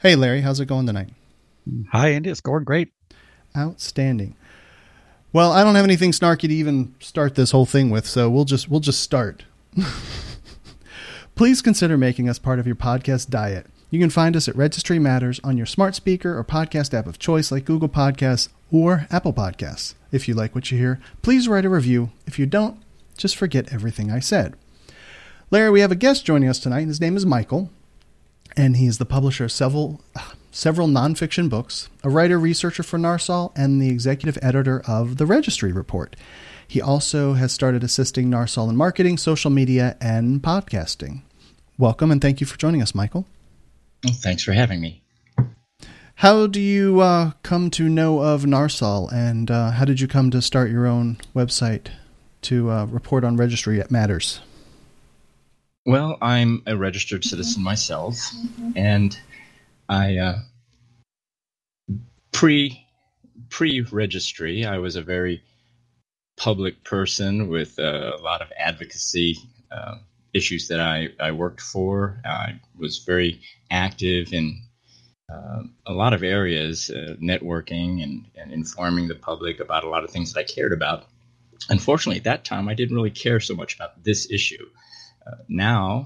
Hey, Larry, how's it going tonight? Hi, Andy. It's going great. Outstanding. Well, I don't have anything snarky to even start this whole thing with, so we'll just start. Please consider making us part of your podcast diet. You can find us at Registry Matters on your smart speaker or podcast app of choice like Google Podcasts or Apple Podcasts. If you like what you hear, please write a review. If you don't, just forget everything I said. Larry, we have a guest joining us tonight. His name is Michael, and he is the publisher of several nonfiction books, a writer, researcher for NARSOL, and the executive editor of the Registry Report. He also has started assisting NARSOL in marketing, social media, and podcasting. Welcome, and thank you for joining us, Michael. Well, thanks for having me. How do you come to know of NARSOL, and how did you come to start your own website to report on Registry Matters? Well, I'm a registered citizen myself, and I pre-registry, I was a very public person with a lot of advocacy issues that I worked for. I was very active in a lot of areas, networking and informing the public about a lot of things that I cared about. Unfortunately, at that time, I didn't really care so much about this issue. Now,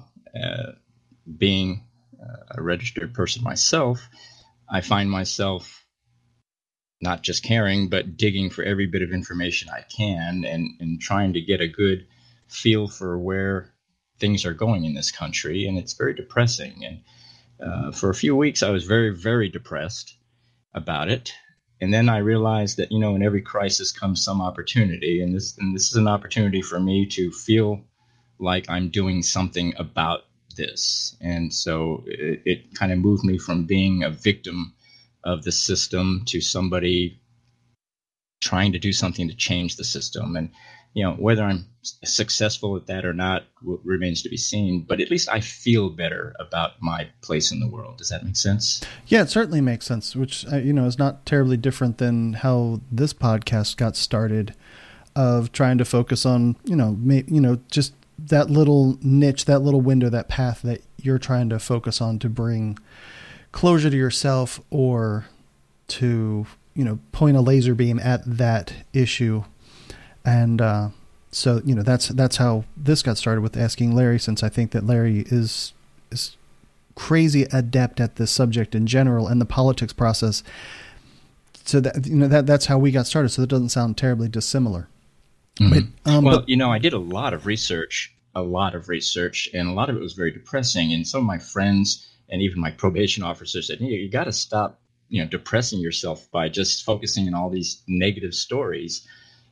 being a registered person myself, I find myself not just caring, but digging for every bit of information I can and trying to get a good feel for where things are going in this country. And it's very depressing. And for a few weeks, I was very, very depressed about it. And then I realized that, in every crisis comes some opportunity. And this is an opportunity for me to feel like I'm doing something about this. And so it kind of moved me from being a victim of the system to somebody trying to do something to change the system. And, whether I'm successful at that or not remains to be seen, but at least I feel better about my place in the world. Does that make sense? Yeah, it certainly makes sense, which, is not terribly different than how this podcast got started, of trying to focus on, just that little niche, that little window, that path that you're trying to focus on to bring closure to yourself, or to, point a laser beam at that issue. And so, that's how this got started, with asking Larry, since I think that Larry is crazy adept at this subject in general and the politics process. So that, that's how we got started. So that doesn't sound terribly dissimilar. Mm-hmm. But, I did a lot of research, and a lot of it was very depressing. And some of my friends and even my probation officer said, you got to stop, depressing yourself by just focusing on all these negative stories.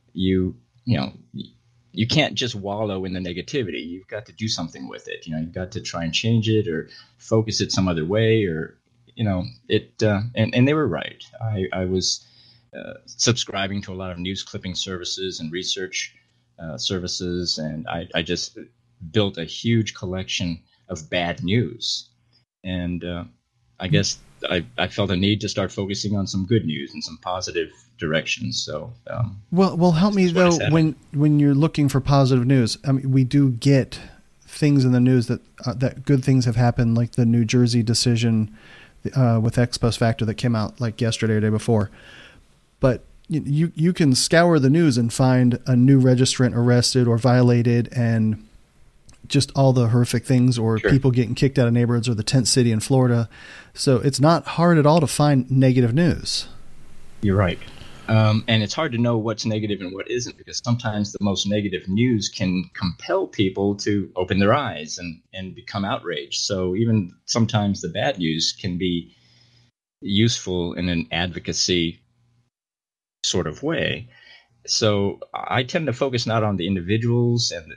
You can't just wallow in the negativity. You've got to do something with it. You've got to try and change it or focus it some other way, or, and they were right. I was subscribing to a lot of news clipping services and research services, and I just built a huge collection of bad news. And I guess I felt a need to start focusing on some good news and some positive directions. So, well, help me though, when you're looking for positive news. I mean, we do get things in the news that good things have happened, like the New Jersey decision with ex post facto that came out like yesterday or the day before. But you can scour the news and find a new registrant arrested or violated, and just all the horrific things, or Sure. people getting kicked out of neighborhoods, or the tent city in Florida. So it's not hard at all to find negative news. You're right. And it's hard to know what's negative and what isn't, because sometimes the most negative news can compel people to open their eyes and become outraged. So even sometimes the bad news can be useful in an advocacy sort of way. So I tend to focus not on the individuals and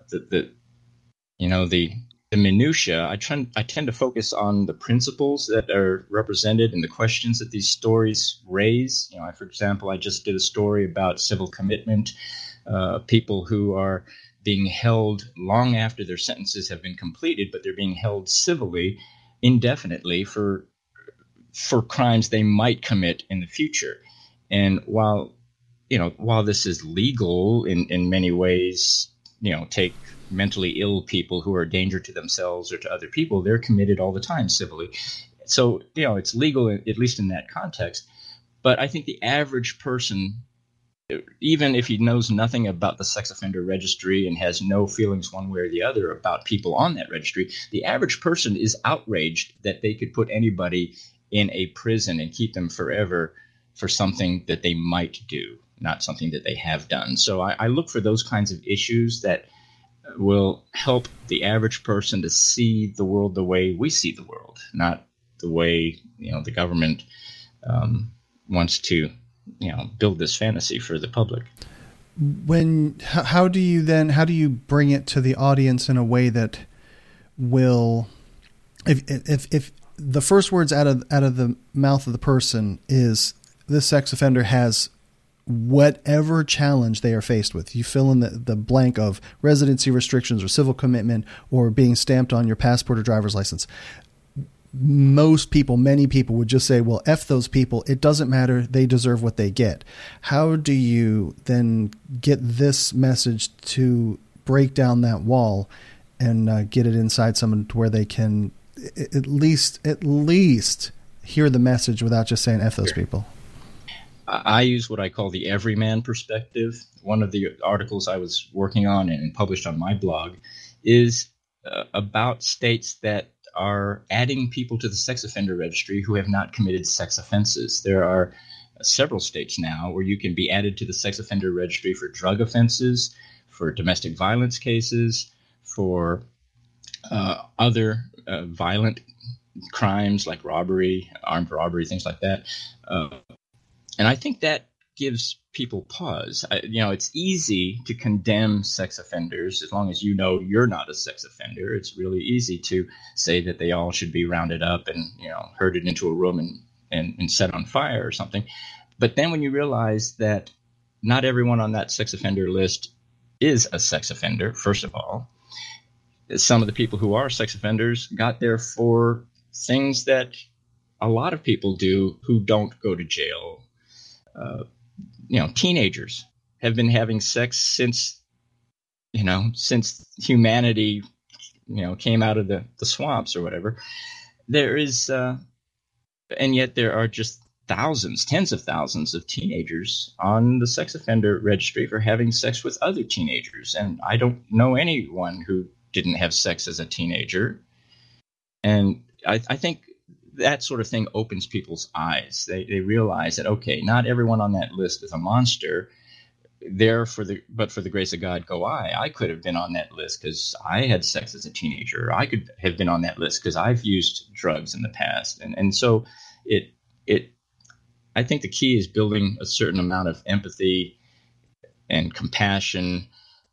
the minutia. I tend to focus on the principles that are represented and the questions that these stories raise. For example, I just did a story about civil commitment, people who are being held long after their sentences have been completed, but they're being held civilly indefinitely for crimes they might commit in the future. And while this is legal in many ways, take mentally ill people who are a danger to themselves or to other people, they're committed all the time civilly. So, it's legal, at least in that context. But I think the average person, even if he knows nothing about the sex offender registry and has no feelings one way or the other about people on that registry, the average person is outraged that they could put anybody in a prison and keep them forever for something that they might do, not something that they have done. So I look for those kinds of issues that will help the average person to see the world the way we see the world, not the way the government wants to build this fantasy for the public. How do you bring it to the audience in a way that will, if the first words out of the mouth of the person is this sex offender has whatever challenge they are faced with, you fill in the blank of residency restrictions or civil commitment or being stamped on your passport or driver's license. Many people would just say, well, F those people. It doesn't matter. They deserve what they get. How do you then get this message to break down that wall and get it inside someone to where they can at least hear the message without just saying F those people? I use what I call the everyman perspective. One of the articles I was working on and published on my blog is about states that are adding people to the sex offender registry who have not committed sex offenses. There are several states now where you can be added to the sex offender registry for drug offenses, for domestic violence cases, for other violent crimes like robbery, armed robbery, things like that. And I think that gives people pause. It's easy to condemn sex offenders as long as you're not a sex offender. It's really easy to say that they all should be rounded up and herded into a room and set on fire or something. But then when you realize that not everyone on that sex offender list is a sex offender, first of all, some of the people who are sex offenders got there for things that a lot of people do who don't go to jail. Teenagers have been having sex since humanity, came out of the swamps or whatever. There is, and yet there are just thousands, tens of thousands of teenagers on the sex offender registry for having sex with other teenagers. And I don't know anyone who didn't have sex as a teenager. And I think that sort of thing opens people's eyes. They realize that, okay, not everyone on that list is a monster. But for the grace of God go I. I could have been on that list because I had sex as a teenager. I could have been on that list because I've used drugs in the past. And so I think the key is building a certain amount of empathy and compassion.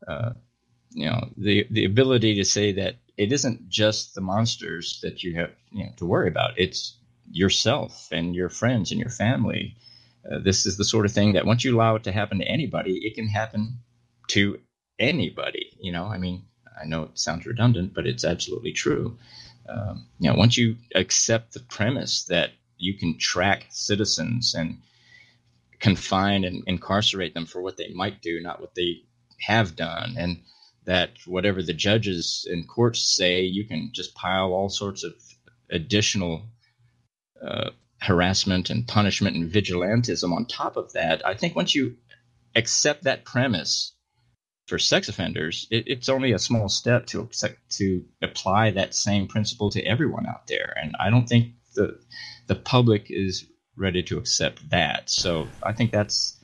The ability to say that it isn't just the monsters that you have to worry about. It's yourself and your friends and your family. This is the sort of thing that once you allow it to happen to anybody, it can happen to anybody. I know it sounds redundant, but it's absolutely true. Once you accept the premise that you can track citizens and confine and incarcerate them for what they might do, not what they have done, and that whatever the judges and courts say, you can just pile all sorts of additional harassment and punishment and vigilantism on top of that. I think once you accept that premise for sex offenders, it's only a small step to apply that same principle to everyone out there. And I don't think the public is ready to accept that. So I think that's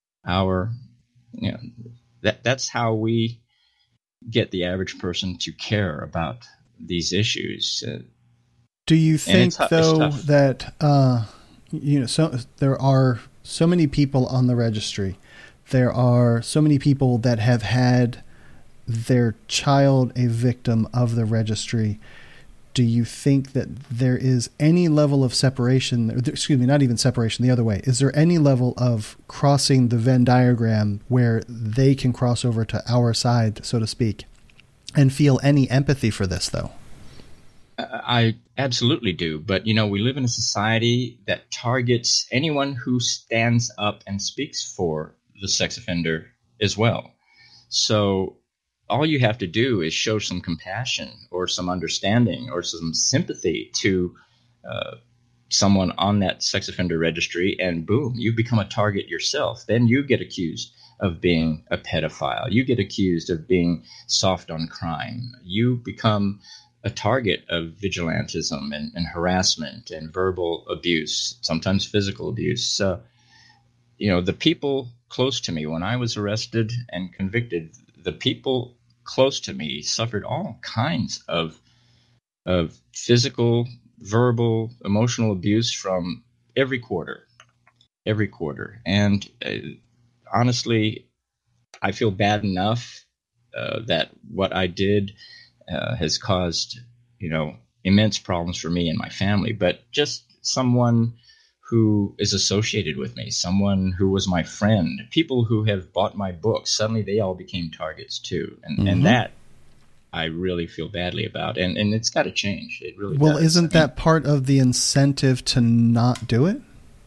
that's how we get the average person to care about these issues. Do you think, though, that so there are so many people on the registry, there are so many people that have had their child a victim of the registry? Do you think that there is any level of separation, excuse me, not even separation, the other way? Is there any level of crossing the Venn diagram where they can cross over to our side, so to speak, and feel any empathy for this, though? I absolutely do. But, we live in a society that targets anyone who stands up and speaks for the sex offender as well. So all you have to do is show some compassion or some understanding or some sympathy to someone on that sex offender registry, and boom, you become a target yourself. Then you get accused of being a pedophile. You get accused of being soft on crime. You become a target of vigilantism and harassment and verbal abuse, sometimes physical abuse. So, the people close to me, when I was arrested and convicted, the people close to me suffered all kinds of physical, verbal, emotional abuse from every quarter. And honestly, I feel bad enough that what I did has caused, immense problems for me and my family. But just someone who is associated with me, someone who was my friend, people who have bought my books, suddenly they all became targets too. And that I really feel badly about. And it's got to change. It really does. Well, isn't that part of the incentive to not do it?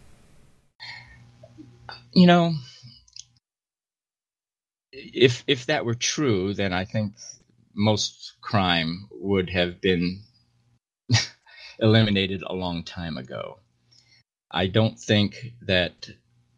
If that were true, then I think most crime would have been eliminated a long time ago. I don't think that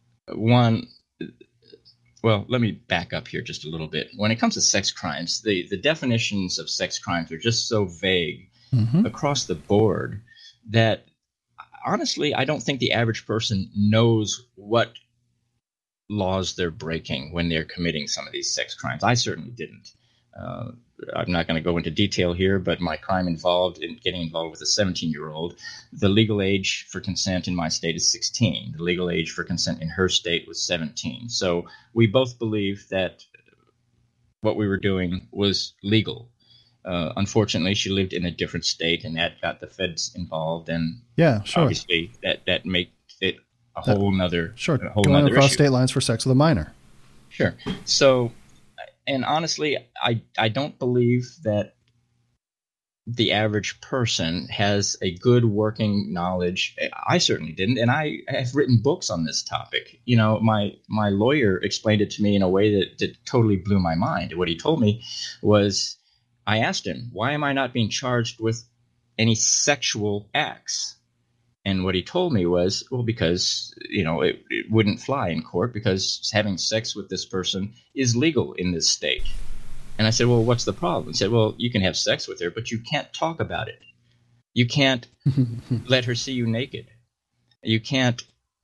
well, let me back up here just a little bit. When it comes to sex crimes, the definitions of sex crimes are just so vague across the board that honestly, I don't think the average person knows what laws they're breaking when they're committing some of these sex crimes. I certainly didn't. I'm not going to go into detail here, but my crime involved in getting involved with a 17-year-old. The legal age for consent in my state is 16. The legal age for consent in her state was 17. So we both believe that what we were doing was legal. Unfortunately, she lived in a different state, and that got the feds involved. And obviously, that makes it a whole nother going across issue. State lines for sex with a minor. Sure. So. And honestly, I don't believe that the average person has a good working knowledge. I certainly didn't, and I have written books on this topic. My lawyer explained it to me in a way that totally blew my mind. What he told me was, I asked him, why am I not being charged with any sexual acts? And what he told me was, well, because, it wouldn't fly in court because having sex with this person is legal in this state. And I said, well, what's the problem? He said, well, you can have sex with her, but you can't talk about it. You can't let her see you naked. You can't,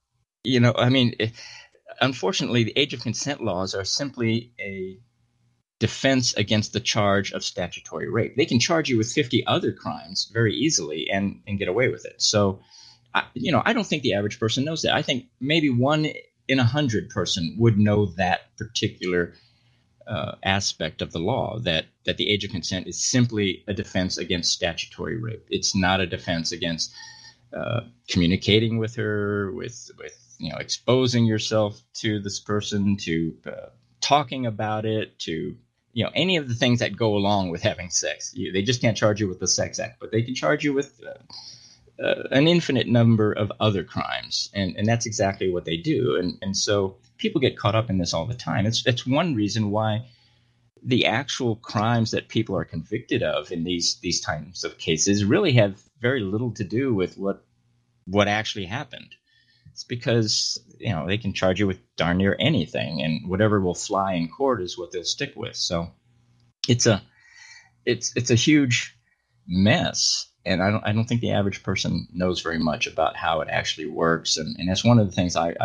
unfortunately, the age of consent laws are simply a defense against the charge of statutory rape. They can charge you with 50 other crimes very easily and get away with it. So, I don't think the average person knows that. I think maybe 1 in 100 person would know that particular aspect of the law, that the age of consent is simply a defense against statutory rape. It's not a defense against communicating with her, with exposing yourself to this person, to talking about it, to any of the things that go along with having sex. They just can't charge you with the sex act, but they can charge you with an infinite number of other crimes, and that's exactly what they do. And so people get caught up in this all the time. It's one reason why the actual crimes that people are convicted of in these types of cases really have very little to do with what actually happened. It's because they can charge you with darn near anything, and whatever will fly in court is what they'll stick with. So it's a huge mess. And I don't think the average person knows very much about how it actually works. And that's one of the things I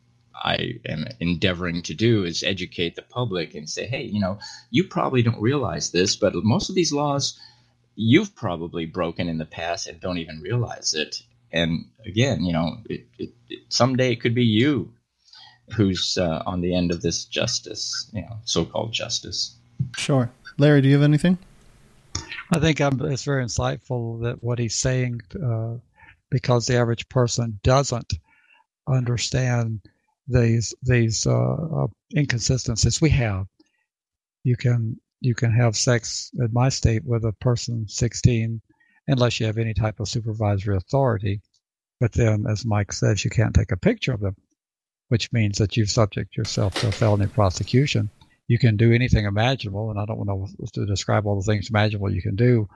am endeavoring to do, is educate the public and say, hey, you probably don't realize this, but most of these laws you've probably broken in the past and don't even realize it. And again, someday it could be you who's on the end of this justice, so-called justice. Sure. Larry, do you have anything? I think it's very insightful that what he's saying, because the average person doesn't understand these inconsistencies we have. You can have sex in my state with a person 16, unless you have any type of supervisory authority. But then, as Mike says, you can't take a picture of them, which means that you subject yourself to a felony prosecution. You can do anything imaginable, and I don't know to describe all the things imaginable you can do,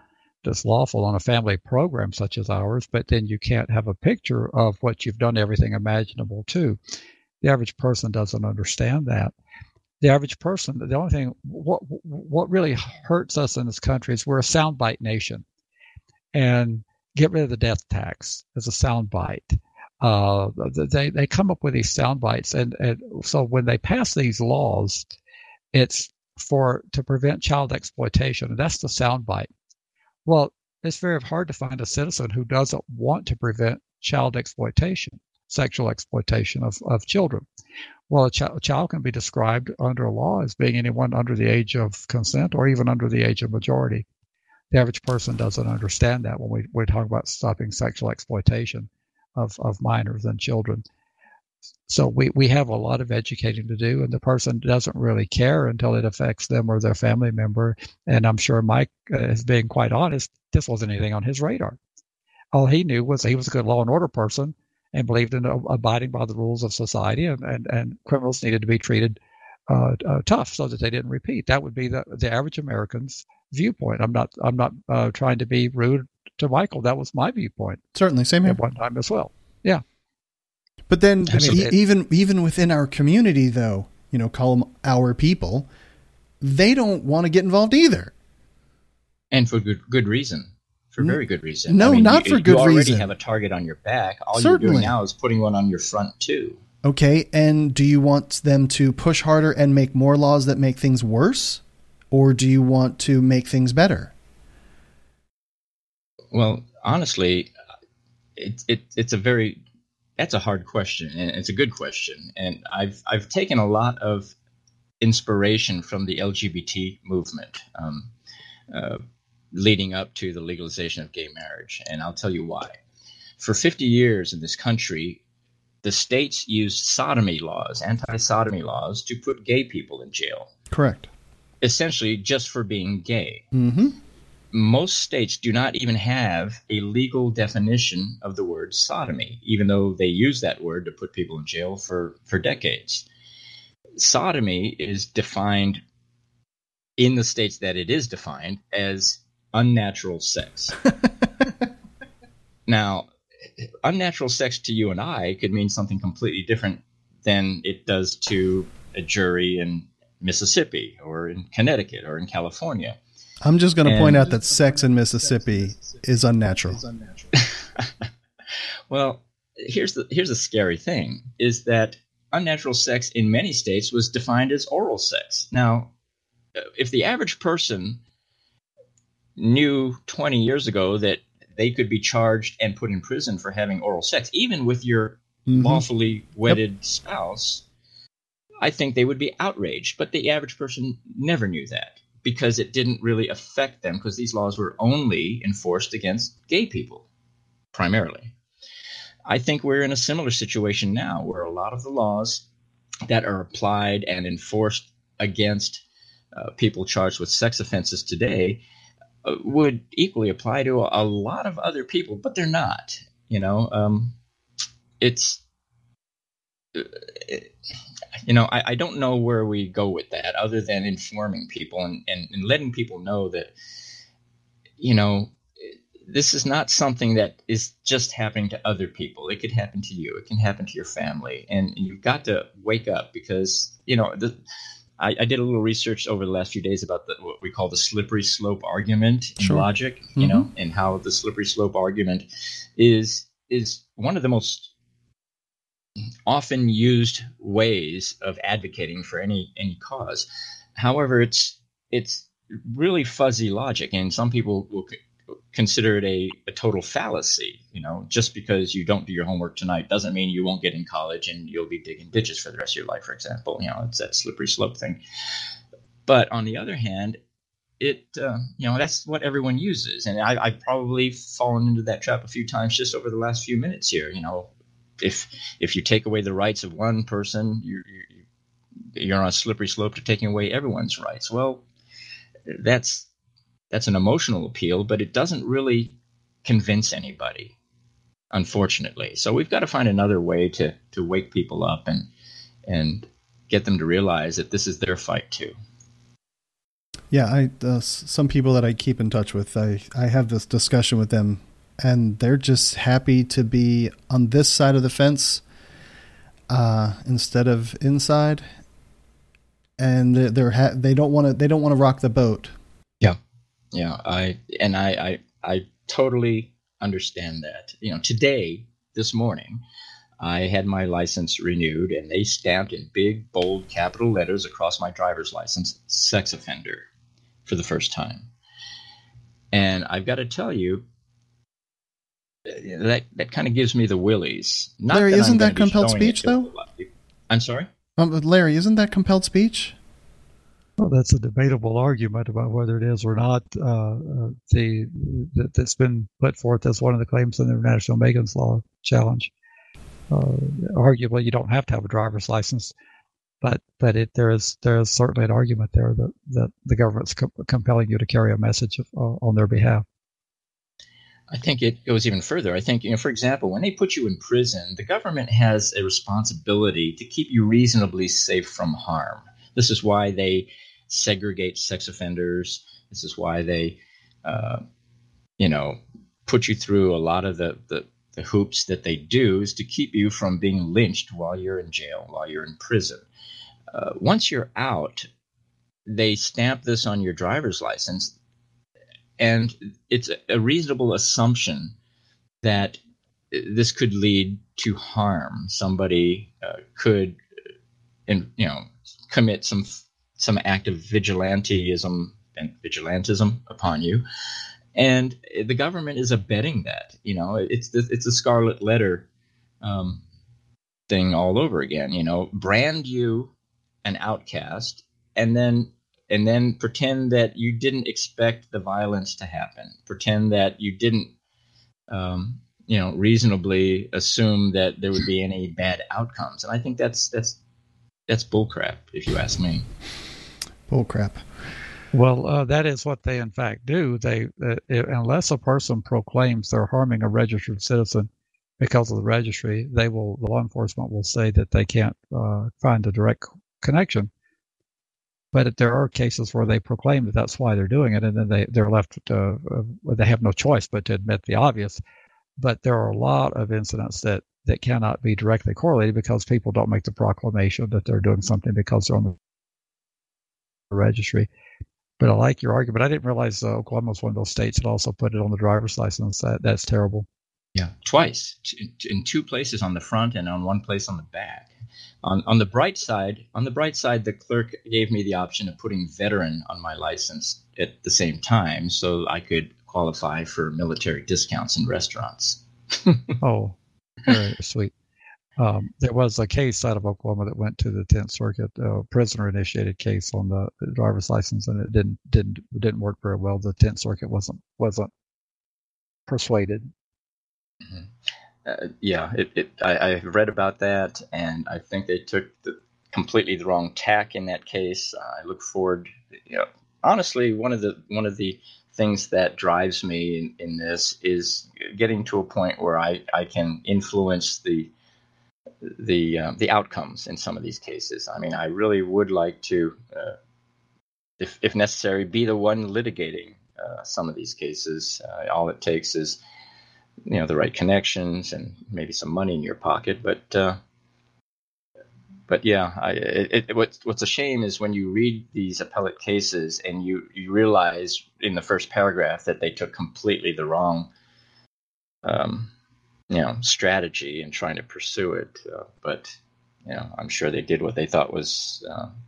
that's lawful on a family program such as ours, but then you can't have a picture of what you've done everything imaginable to. The average person doesn't understand that. The average person, the only thing, what really hurts us in this country is we're a soundbite nation. And get rid of the death tax as a soundbite. They come up with these sound bites, and so when they pass these laws, it's to prevent child exploitation, and that's the sound bite. Well, it's very hard to find a citizen who doesn't want to prevent child exploitation, sexual exploitation of children. Well, a child can be described under a law as being anyone under the age of consent or even under the age of majority. The average person doesn't understand that when we talk about stopping sexual exploitation of minors and children. So we have a lot of educating to do, and the person doesn't really care until it affects them or their family member. And I'm sure Mike is being quite honest. This wasn't anything on his radar. All he knew was he was a good law and order person and believed in abiding by the rules of society, and criminals needed to be treated tough so that they didn't repeat. That would be the average American's viewpoint. I'm not trying to be rude to Michael. That was my viewpoint. Certainly, same here. At one time as well. Yeah. But then, even within our community, though, call them our people, they don't want to get involved either, and for good reason. For very good reason. No, not for good reason. You already have a target on your back. All Certainly. You're doing now is putting one on your front, too. Okay, and do you want them to push harder and make more laws that make things worse? Or do you want to make things better? Well, honestly, that's a hard question, and it's a good question. And I've taken a lot of inspiration from the LGBT movement, leading up to the legalization of gay marriage. And I'll tell you why. For 50 years in this country, the states used sodomy laws, anti-sodomy laws, to put gay people in jail. Correct. Essentially just for being gay. Mm-hmm. Most states do not even have a legal definition of the word sodomy, even though they use that word to put people in jail for decades. Sodomy is defined in the states that it is defined as unnatural sex. Now, unnatural sex to you and I could mean something completely different than it does to a jury in Mississippi or in Connecticut or in California. I'm just going to point out that sex in Mississippi is unnatural. Well, here's the scary thing, is that unnatural sex in many states was defined as oral sex. Now, if the average person knew 20 years ago that they could be charged and put in prison for having oral sex, even with your lawfully wedded spouse, I think they would be outraged. But the average person never knew that because it didn't really affect them, because these laws were only enforced against gay people, primarily. I think we're in a similar situation now where a lot of the laws that are applied and enforced against people charged with sex offenses today would equally apply to a lot of other people, but they're not. I don't know where we go with that other than informing people and letting people know that, this is not something that is just happening to other people. It could happen to you. It can happen to your family. And you've got to wake up because, I did a little research over the last few days about what we call the slippery slope argument in logic, and how the slippery slope argument is one of the most often used ways of advocating for any cause. However, it's really fuzzy logic, and some people will consider it a total fallacy. Just because you don't do your homework tonight doesn't mean you won't get in college and you'll be digging ditches for the rest of your life, for example. It's that slippery slope thing. But on the other hand, that's what everyone uses. And I've probably fallen into that trap a few times just over the last few minutes here. If you take away the rights of one person, you're on a slippery slope to taking away everyone's rights. Well, that's an emotional appeal, but it doesn't really convince anybody, unfortunately. So we've got to find another way to wake people up and get them to realize that this is their fight too. Yeah, some people that I keep in touch with, I have this discussion with them, and they're just happy to be on this side of the fence instead of inside, and they don't want to rock the boat. Yeah, I totally understand that. This morning, I had my license renewed, and they stamped in big, bold, capital letters across my driver's license, sex offender, for the first time. And I've got to tell you, that kind of gives me the willies. Not Larry, that isn't I'm that gonna be compelled showing speech, it to a though? lot of people. I'm sorry? Larry, isn't that compelled speech? Well, that's a debatable argument about whether it is or not. That's been put forth as one of the claims in the International Megan's Law Challenge. Arguably, you don't have to have a driver's license, but there is certainly an argument there that the government's compelling you to carry a message on their behalf. I think it goes even further. I think, for example, when they put you in prison, the government has a responsibility to keep you reasonably safe from harm. This is why they segregate sex offenders. This is why they, put you through a lot of the hoops that they do, is to keep you from being lynched while you're in jail, while you're in prison. Once you're out, they stamp this on your driver's license, and it's a reasonable assumption that this could lead to harm. Somebody could, commit some act of vigilantism upon you, and the government is abetting that. It's a scarlet letter thing all over again. Brand you an outcast, and then pretend that you didn't expect the violence to happen. Pretend that you didn't, reasonably assume that there would be any bad outcomes. And I think that's bullcrap, if you ask me. Bullcrap. Well, that is what they in fact do. They, unless a person proclaims they're harming a registered citizen because of the registry, the law enforcement will say that they can't find a direct connection. But there are cases where they proclaim that that's why they're doing it, and then they're left to, they have no choice but to admit the obvious. But there are a lot of incidents that cannot be directly correlated because people don't make the proclamation that they're doing something because they're on the registry. But I like your argument. I didn't realize Oklahoma was one of those states that also put it on the driver's license. That's terrible. Yeah, twice, in two places, on the front and on one place on the back. On the bright side, the clerk gave me the option of putting veteran on my license at the same time, so I could qualify for military discounts in restaurants. Oh, very sweet. There was a case out of Oklahoma that went to the 10th Circuit, prisoner-initiated case on the driver's license, and it didn't work very well. The 10th Circuit wasn't persuaded. Mm-hmm. I read about that, and I think they took completely the wrong tack in that case. I look forward. Honestly, one of the things that drives me in this is getting to a point where I can influence the outcomes in some of these cases. I mean, I really would like to, if necessary, be the one litigating some of these cases. All it takes is the right connections and maybe some money in your pocket. But yeah, what's a shame is when you read these appellate cases and you realize in the first paragraph that they took completely the wrong strategy in trying to pursue it. But I'm sure they did what they thought was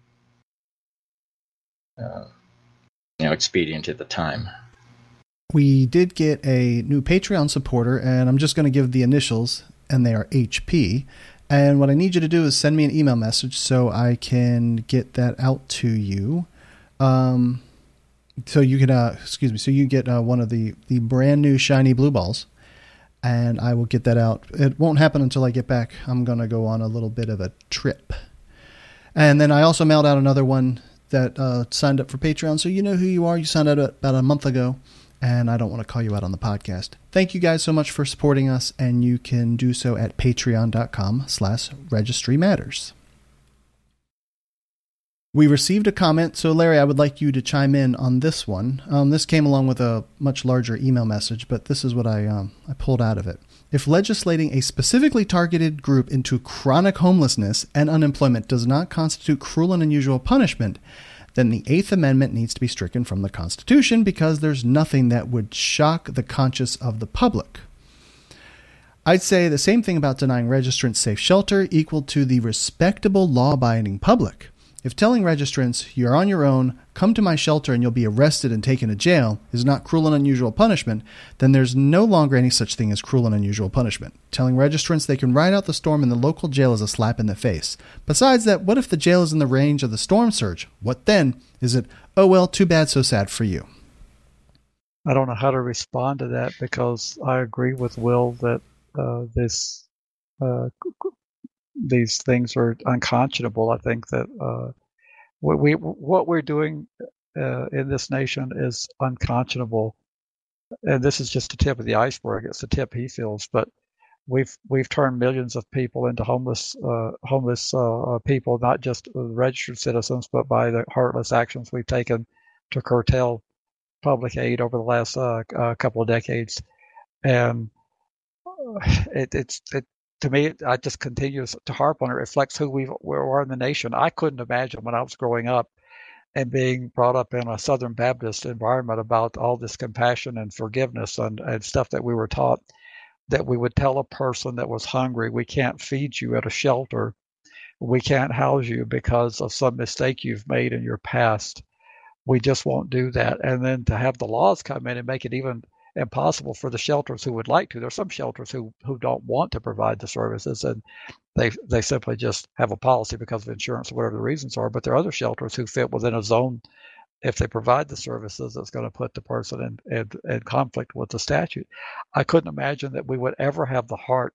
expedient at the time. We did get a new Patreon supporter, and I'm just going to give the initials, and they are HP. And what I need you to do is send me an email message so I can get that out to you. So you can, so you get one of the brand new shiny blue balls, and I will get that out. It won't happen until I get back. I'm going to go on a little bit of a trip. And then I also mailed out another one that signed up for Patreon. So you know who you are. You signed up about a month ago. And I don't want to call you out on the podcast. Thank you guys so much for supporting us, and you can do so at patreon.com/registrymatters. We received a comment, so Larry, I would like you to chime in on this one. This came along with a much larger email message, but this is what I pulled out of it. If legislating a specifically targeted group into chronic homelessness and unemployment does not constitute cruel and unusual punishment, then the Eighth Amendment needs to be stricken from the Constitution because there's nothing that would shock the conscience of the public. I'd say the same thing about denying registrants safe shelter equal to the respectable law-abiding public. If telling registrants, you're on your own, come to my shelter and you'll be arrested and taken to jail is not cruel and unusual punishment, then there's no longer any such thing as cruel and unusual punishment. Telling registrants they can ride out the storm in the local jail is a slap in the face. Besides that, what if the jail is in the range of the storm surge? What then? Is it, oh well, too bad, so sad for you? I don't know how to respond to that because I agree with Will that these things are unconscionable. I think that what we're doing in this nation is unconscionable, and this is just the tip of the iceberg. It's the tip he feels, but we've turned millions of people into homeless people, not just registered citizens, but by the heartless actions we've taken to curtail public aid over the last couple of decades, and to me, I just continue to harp on it. It reflects who we are in the nation. I couldn't imagine when I was growing up and being brought up in a Southern Baptist environment about all this compassion and forgiveness and stuff that we were taught, that we would tell a person that was hungry, we can't feed you at a shelter, we can't house you because of some mistake you've made in your past. We just won't do that. And then to have the laws come in and make it even impossible for the shelters who would like to. There are some shelters who don't want to provide the services, and they simply just have a policy because of insurance or whatever the reasons are. But there are other shelters who fit within a zone. If they provide the services, it's going to put the person in conflict with the statute. I couldn't imagine that we would ever have the heart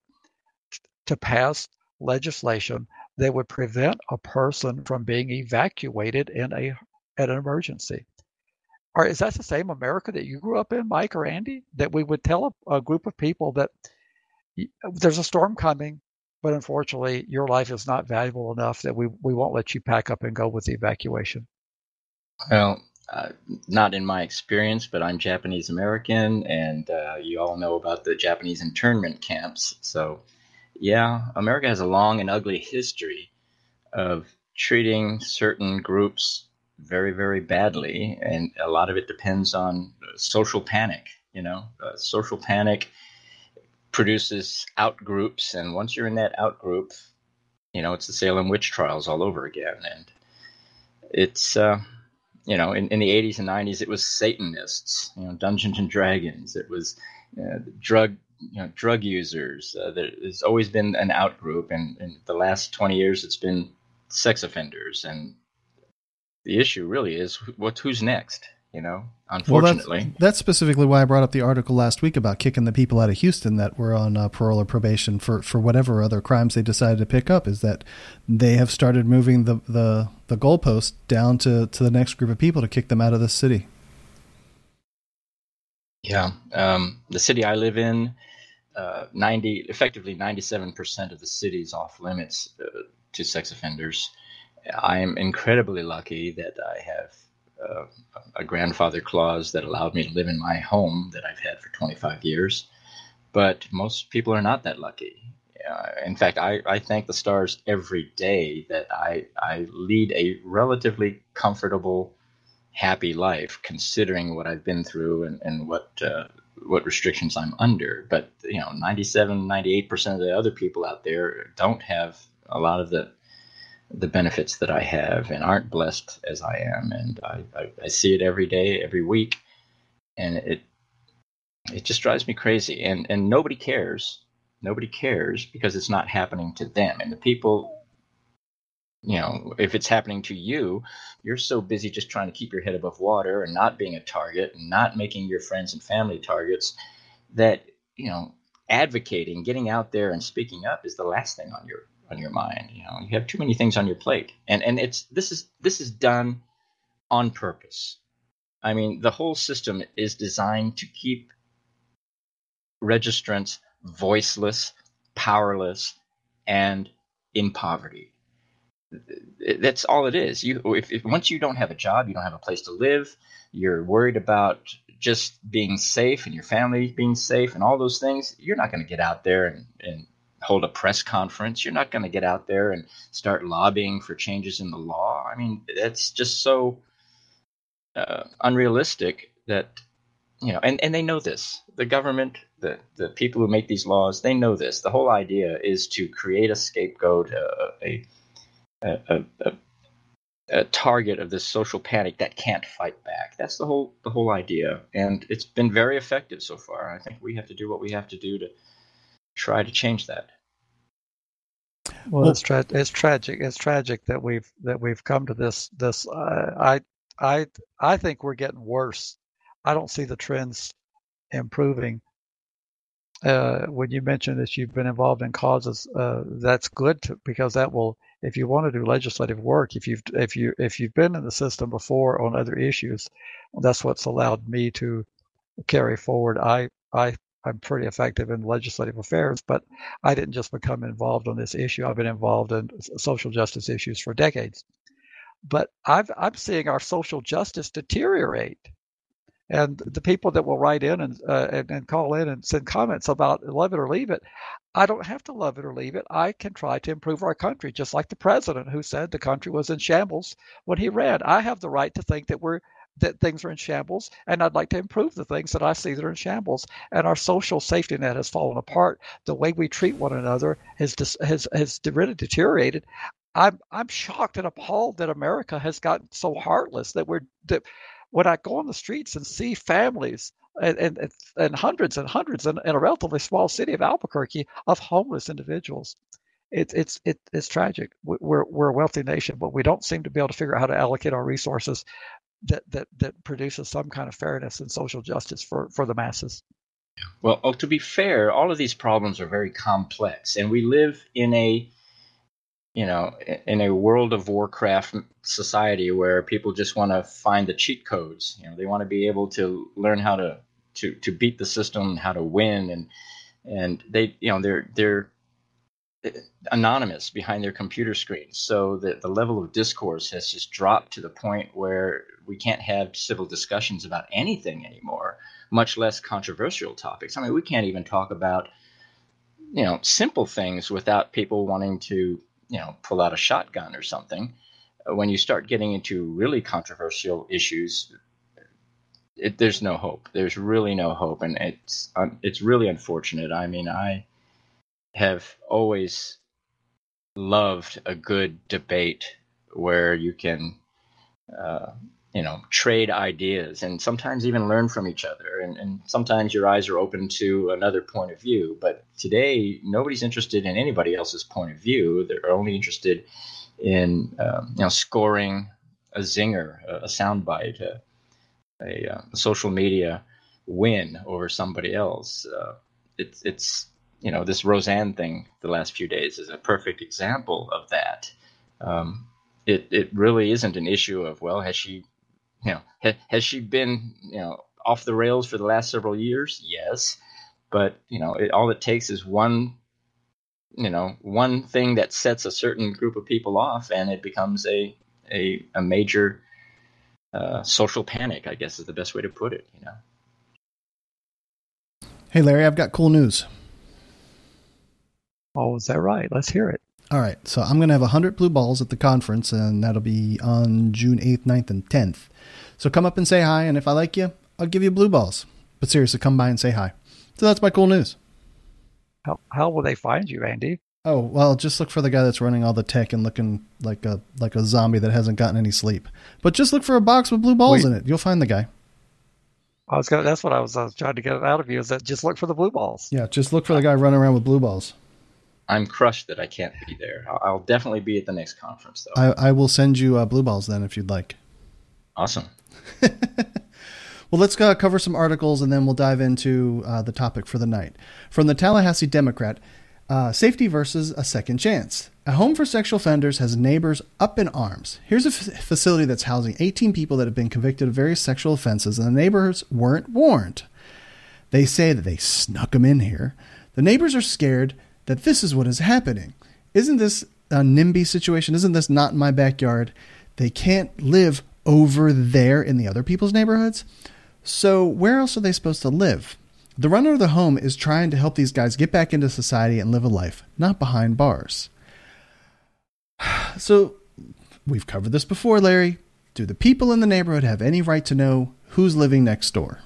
to pass legislation that would prevent a person from being evacuated at an emergency. Or is that the same America that you grew up in, Mike or Andy? That we would tell a group of people that there's a storm coming, but unfortunately your life is not valuable enough that we won't let you pack up and go with the evacuation? Well, not in my experience, but I'm Japanese American, and you all know about the Japanese internment camps. So, yeah, America has a long and ugly history of treating certain groups very, very badly, and a lot of it depends on social panic. Social panic produces out groups, and once you're in that out group, it's the Salem witch trials all over again. And it's in the 80s and 90s, it was Satanists, Dungeons and Dragons. It was drug users. There's always been an out group, and in the last 20 years, it's been sex offenders. And the issue really is who's next, unfortunately. Well, that's specifically why I brought up the article last week about kicking the people out of Houston that were on parole or probation for whatever other crimes they decided to pick up, is that they have started moving the goalpost down to the next group of people to kick them out of the city. Yeah. The city I live in, effectively 97% of the city is off limits to sex offenders. I am incredibly lucky that I have a grandfather clause that allowed me to live in my home that I've had for 25 years. But most people are not that lucky. In fact, I thank the stars every day that I lead a relatively comfortable, happy life, considering what I've been through and what restrictions I'm under. But 97, 98% of the other people out there don't have a lot of the benefits that I have and aren't blessed as I am. And I see it every day, every week. And it just drives me crazy. And nobody cares. Nobody cares because it's not happening to them. And the people, if it's happening to you, you're so busy just trying to keep your head above water and not being a target and not making your friends and family targets that, advocating, getting out there and speaking up is the last thing on your mind. You have too many things on your plate, and this is done on purpose. I mean, the whole system is designed to keep registrants voiceless, powerless, and in poverty. That's all it is. If once you don't have a job, you don't have a place to live, you're worried about just being safe and your family being safe and all those things, you're not going to get out there and hold a press conference. You're not going to get out there and start lobbying for changes in the law. I mean, that's just so unrealistic that, and they know this. The government, the people who make these laws, they know this. The whole idea is to create a scapegoat, a target of this social panic that can't fight back. That's the whole idea, and it's been very effective so far. I think we have to do what we have to do to try to change that. Well, it's tragic. It's tragic that we've come to this. I think we're getting worse. I don't see the trends improving. When you mentioned that you've been involved in causes, that's good because that will, if you want to do legislative work, if you've been in the system before on other issues, that's what's allowed me to carry forward. I'm pretty effective in legislative affairs, but I didn't just become involved on this issue. I've been involved in social justice issues for decades. But I'm seeing our social justice deteriorate. And the people that will write in and call in and send comments about love it or leave it, I don't have to love it or leave it. I can try to improve our country, just like the president who said the country was in shambles when he ran. I have the right to think that things are in shambles, and I'd like to improve the things that I see that are in shambles. And our social safety net has fallen apart. The way we treat one another has really deteriorated. I'm shocked and appalled that America has gotten so heartless that when I go on the streets and see families and hundreds and hundreds in a relatively small city of Albuquerque of homeless individuals, it's tragic. We're a wealthy nation, but we don't seem to be able to figure out how to allocate our resources that produces some kind of fairness and social justice for the masses. Well, to be fair, all of these problems are very complex, and we live in a World of Warcraft society where people just want to find the cheat codes. They want to be able to learn how to beat the system, how to win, and they're anonymous behind their computer screens. So the level of discourse has just dropped to the point where we can't have civil discussions about anything anymore, much less controversial topics. I mean, we can't even talk about simple things without people wanting to pull out a shotgun or something. When you start getting into really controversial issues, there's no hope. There's really no hope, and it's really unfortunate. I mean, I have always loved a good debate where you can, trade ideas and sometimes even learn from each other. And sometimes your eyes are open to another point of view. But today, nobody's interested in anybody else's point of view. They're only interested in, scoring a zinger, a soundbite, a social media win over somebody else. It's this Roseanne thing the last few days is a perfect example of that. It really isn't an issue of, well, has she been, off the rails for the last several years? Yes. But, all it takes is one thing that sets a certain group of people off, and it becomes a major social panic, I guess is the best way to put it, Hey, Larry, I've got cool news. Oh, is that right? Let's hear it. All right. So I'm going to have 100 blue balls at the conference, and that'll be on June 8th, 9th, and 10th. So come up and say hi, and if I like you, I'll give you blue balls. But seriously, come by and say hi. So that's my cool news. How will they find you, Andy? Oh, well, just look for the guy that's running all the tech and looking like a zombie that hasn't gotten any sleep. But just look for a box with blue balls in it. You'll find the guy. That's what I was trying to get out of you, is that just look for the blue balls. Yeah, just look for the guy running around with blue balls. I'm crushed that I can't be there. I'll definitely be at the next conference, though. I will send you blue balls then if you'd like. Awesome. Well, let's cover some articles, and then we'll dive into the topic for the night. From the Tallahassee Democrat, safety versus a second chance. A home for sexual offenders has neighbors up in arms. Here's a facility that's housing 18 people that have been convicted of various sexual offenses, and the neighbors weren't warned. They say that they snuck them in here. The neighbors are scared that this is what is happening. Isn't this a NIMBY situation? Isn't this not in my backyard? They can't live over there in the other people's neighborhoods. So where else are they supposed to live? The runner of the home is trying to help these guys get back into society and live a life, not behind bars. So we've covered this before, Larry. Do the people in the neighborhood have any right to know who's living next door?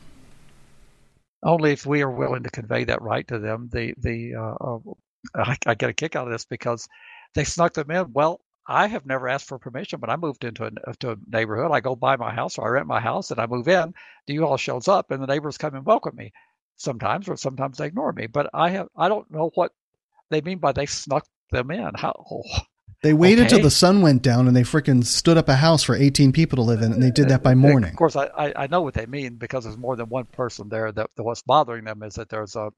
Only if we are willing to convey that right to them. I get a kick out of this because they snuck them in. Well, I have never asked for permission, but I moved into a neighborhood. I go buy my house, or I rent my house, and I move in. The U-Haul shows up, and the neighbors come and welcome me. Sometimes, or sometimes they ignore me. But I don't know what they mean by they snuck them in. They waited till the sun went down, and they freaking stood up a house for 18 people to live in, and they did that by morning. Of course, I know what they mean because there's more than one person there. That what's bothering them is that there's a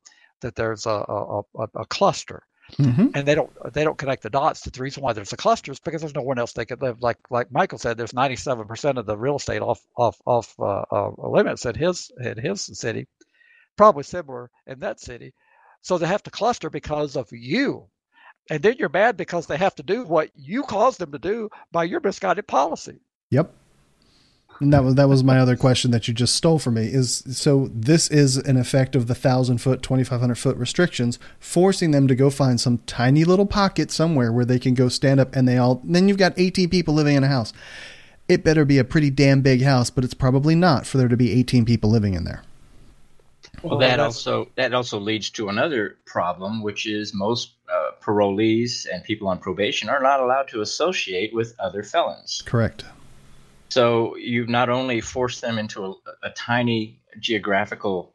cluster. Mm-hmm. And they don't connect the dots that the reason why there's a cluster is because there's no one else they could live. Like Michael said, there's 97% of the real estate off limits at his city, probably similar in that city. So they have to cluster because of you, and then you're mad because they have to do what you caused them to do by your misguided policy. Yep. And that was my other question that you just stole from me so this is an effect of the 1,000-foot, 2,500-foot restrictions, forcing them to go find some tiny little pocket somewhere where they can go stand up and then you've got 18 people living in a house. It better be a pretty damn big house, but it's probably not for there to be 18 people living in there. Well, that also leads to another problem, which is most parolees and people on probation are not allowed to associate with other felons. Correct. So you've not only forced them into a tiny geographical,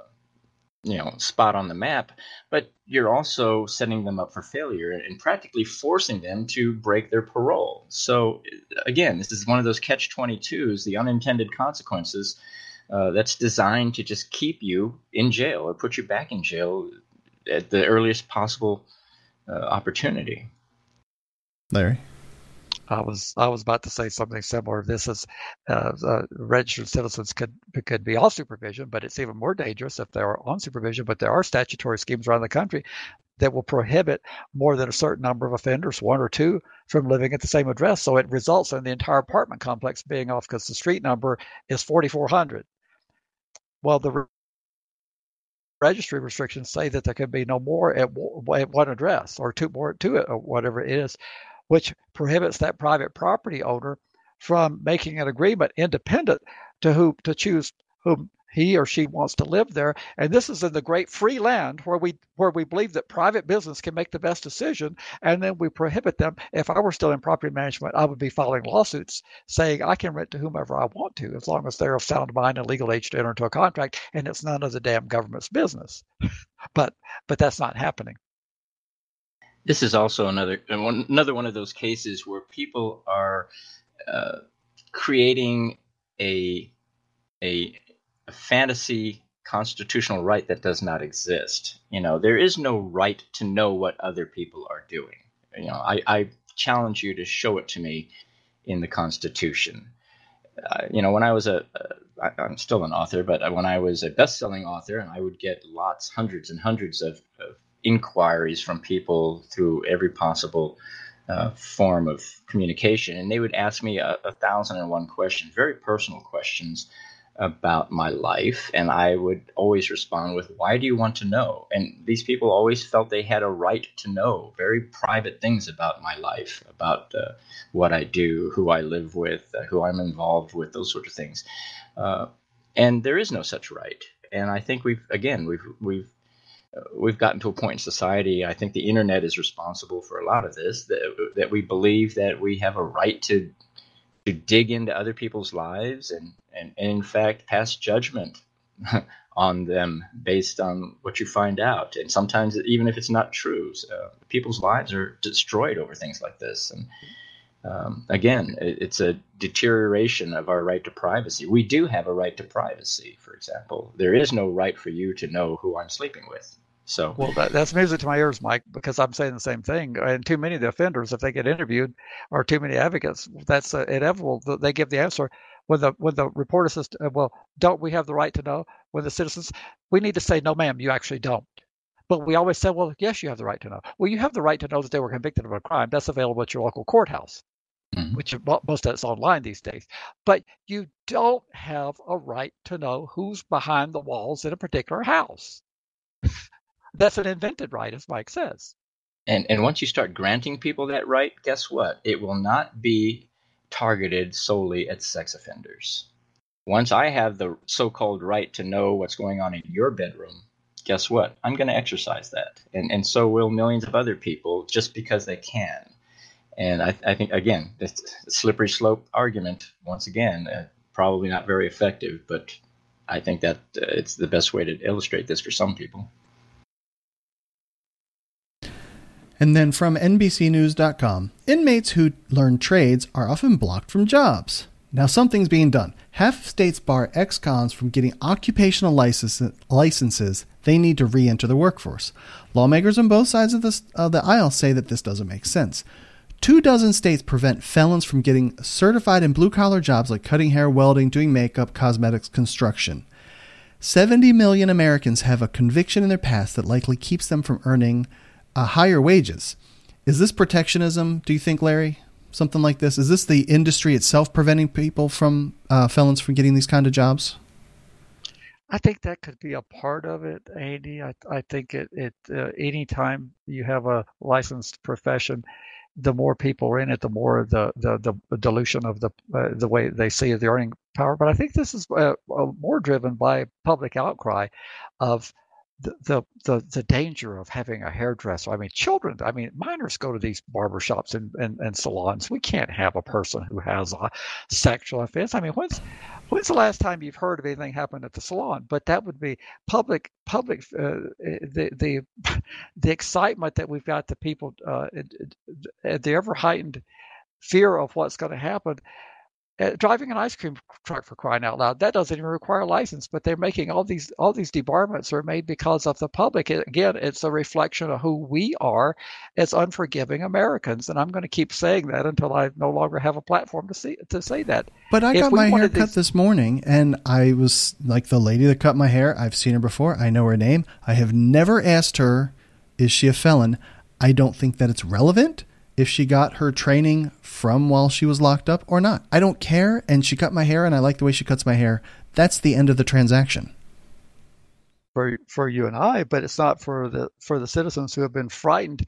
spot on the map, but you're also setting them up for failure and practically forcing them to break their parole. So again, this is one of those catch-22s, the unintended consequences that's designed to just keep you in jail or put you back in jail at the earliest possible opportunity. Larry? I was about to say something similar. This is registered citizens could be off supervision, but it's even more dangerous if they're on supervision. But there are statutory schemes around the country that will prohibit more than a certain number of offenders, one or two, from living at the same address. So it results in the entire apartment complex being off because the street number is 4,400. Well, the registry restrictions say that there can be no more at one address or two more to it or whatever it is, which prohibits that private property owner from making an agreement independent to choose whom he or she wants to live there. And this is in the great free land where we believe that private business can make the best decision, and then we prohibit them. If I were still in property management, I would be filing lawsuits saying I can rent to whomever I want to, as long as they're of sound mind and legal age to enter into a contract, and it's none of the damn government's business. But that's not happening. This is also another one of those cases where people are creating a fantasy constitutional right that does not exist. There is no right to know what other people are doing. I challenge you to show it to me in the Constitution. When I was I'm still an author, but when I was a best-selling author, and I would get hundreds and hundreds of inquiries from people through every possible form of communication, and they would ask me 1,001 questions, very personal questions about my life, and I would always respond with, "Why do you want to know?" And these people always felt they had a right to know very private things about my life, about what I do, who I live with, who I'm involved with, those sorts of things. And there is no such right. And I think we've gotten to a point in society, I think the internet is responsible for a lot of this, that we believe that we have a right to dig into other people's lives and in fact pass judgment on them based on what you find out. And sometimes, even if it's not true, people's lives are destroyed over things like this. And again, it's a deterioration of our right to privacy. We do have a right to privacy, for example. There is no right for you to know who I'm sleeping with. So, well, that's music to my ears, Mike, because I'm saying the same thing. And too many of the offenders, if they get interviewed, or too many advocates, that's inevitable. They give the answer when the reporter says, "Well, don't we have the right to know?" When the citizens, we need to say, "No, ma'am, you actually don't." But we always said, well, yes, you have the right to know. Well, you have the right to know that they were convicted of a crime. That's available at your local courthouse, which most of it's online these days. But you don't have a right to know who's behind the walls in a particular house. That's an invented right, as Mike says. And once you start granting people that right, guess what? It will not be targeted solely at sex offenders. Once I have the so-called right to know what's going on in your bedroom, guess what? I'm going to exercise that. And so will millions of other people just because they can. And I think, again, this slippery slope argument, once again, probably not very effective, but I think that it's the best way to illustrate this for some people. And then from NBCnews.com, inmates who learn trades are often blocked from jobs. Now something's being done. Half of states bar ex-cons from getting occupational licenses they need to re-enter the workforce. Lawmakers on both sides of the aisle say that this doesn't make sense. 24 states prevent felons from getting certified in blue-collar jobs like cutting hair, welding, doing makeup, cosmetics, construction. 70 million Americans have a conviction in their past that likely keeps them from earning higher wages. Is this protectionism, do you think, Larry? Something like this? Is this the industry itself preventing people from felons from getting these kind of jobs? I think that could be a part of it, Andy. I think anytime you have a licensed profession, the more people are in it, the more the dilution of the way they see the earning power. But I think this is more driven by public outcry of the danger of having a hairdresser. I mean, children, minors go to these barbershops and salons. We can't have a person who has a sexual offense. I mean, when's the last time you've heard of anything happen at the salon? But that would be public. The excitement that we've got, the people, the ever heightened fear of what's going to happen. Driving an ice cream truck, for crying out loud, that doesn't even require a license, but they're making all these debarments are made because of the public. Again, it's a reflection of who we are as unforgiving Americans, and I'm going to keep saying that until I no longer have a platform to say that. But I got my hair cut this morning, and I was like the lady that cut my hair. I've seen her before. I know her name. I have never asked her, is she a felon? I don't think that it's relevant if she got her training from while she was locked up or not. I don't care. And she cut my hair and I like the way she cuts my hair. That's the end of the transaction. For you and I, but it's not for the citizens who have been frightened.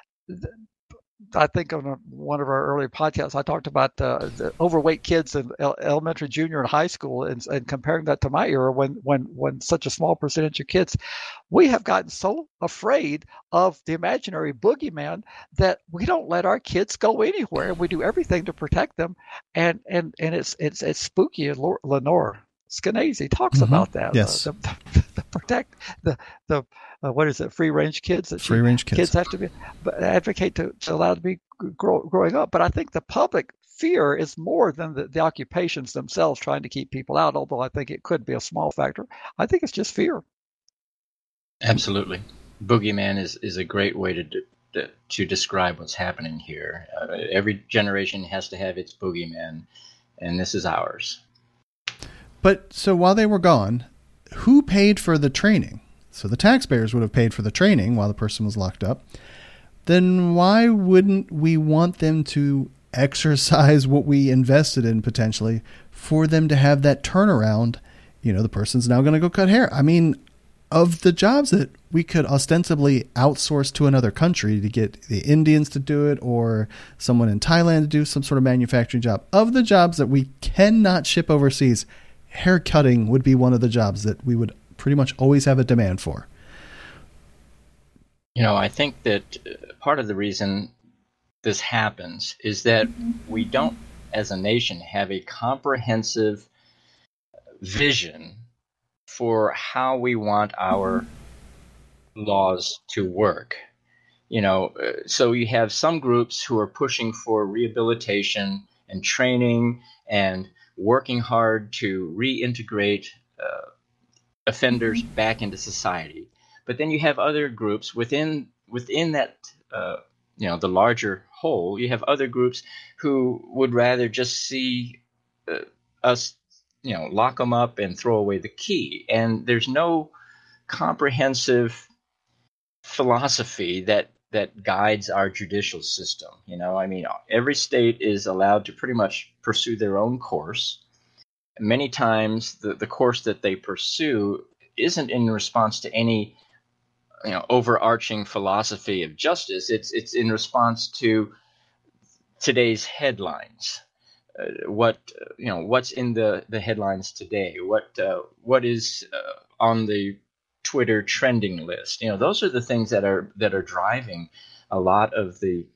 I think on one of our earlier podcasts, I talked about the overweight kids in elementary, junior, and high school, and comparing that to my era when such a small percentage of kids, we have gotten so afraid of the imaginary boogeyman that we don't let our kids go anywhere. We do everything to protect them, and it's spooky. Lenore Skenazy talks about that. Yes. Protect the what is it? Free range kids. Free range kids have to be advocate to allow to be growing up. But I think the public fear is more than the occupations themselves trying to keep people out. Although I think it could be a small factor. I think it's just fear. Absolutely, boogeyman is a great way to describe what's happening here. Every generation has to have its boogeyman, and this is ours. But so while they were gone, who paid for the training? So the taxpayers would have paid for the training while the person was locked up. Then why wouldn't we want them to exercise what we invested in potentially for them to have that turnaround? You know, the person's now going to go cut hair. I mean, of the jobs that we could ostensibly outsource to another country to get the Indians to do it or someone in Thailand to do some sort of manufacturing job, of the jobs that we cannot ship overseas, hair cutting would be one of the jobs that we would pretty much always have a demand for. You know, I think that part of the reason this happens is that we don't, as a nation, have a comprehensive vision for how we want our laws to work. You know, so you have some groups who are pushing for rehabilitation and training and working hard to reintegrate offenders back into society. But then you have other groups within that, the larger whole. You have other groups who would rather just see us, lock them up and throw away the key. And there's no comprehensive philosophy that guides our judicial system. I mean, every state is allowed to pretty much pursue their own course. Many times the course that they pursue isn't in response to any overarching philosophy of justice. It's in response to today's headlines. What's in the headlines today? What is on the Twitter trending list? Those are the things that are driving a lot of the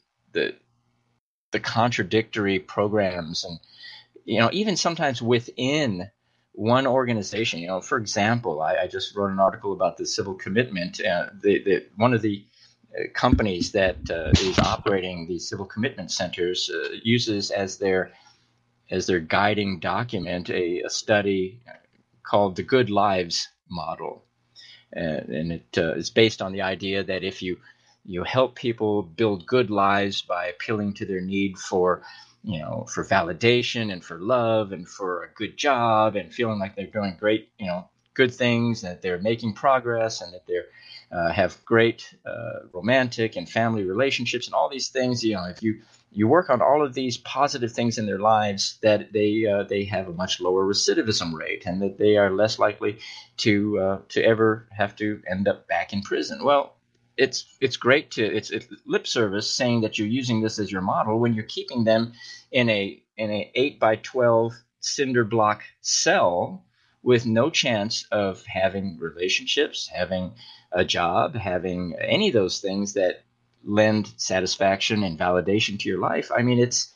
contradictory programs, and even sometimes within one organization. For example, I just wrote an article about the civil commitment. One of the companies that is operating these civil commitment centers uses as their guiding document a study called the Good Lives Model, and it is based on the idea that if you help people build good lives by appealing to their need for validation and for love and for a good job and feeling like they're doing great, good things, that they're making progress, and that they're have great romantic and family relationships and all these things. If you work on all of these positive things in their lives, that they have a much lower recidivism rate, and that they are less likely to ever have to end up back in prison. Well, it's great it's lip service saying that you're using this as your model when you're keeping them in a 8x12 cinder block cell with no chance of having relationships, having a job, having any of those things that lend satisfaction and validation to your life. I mean, it's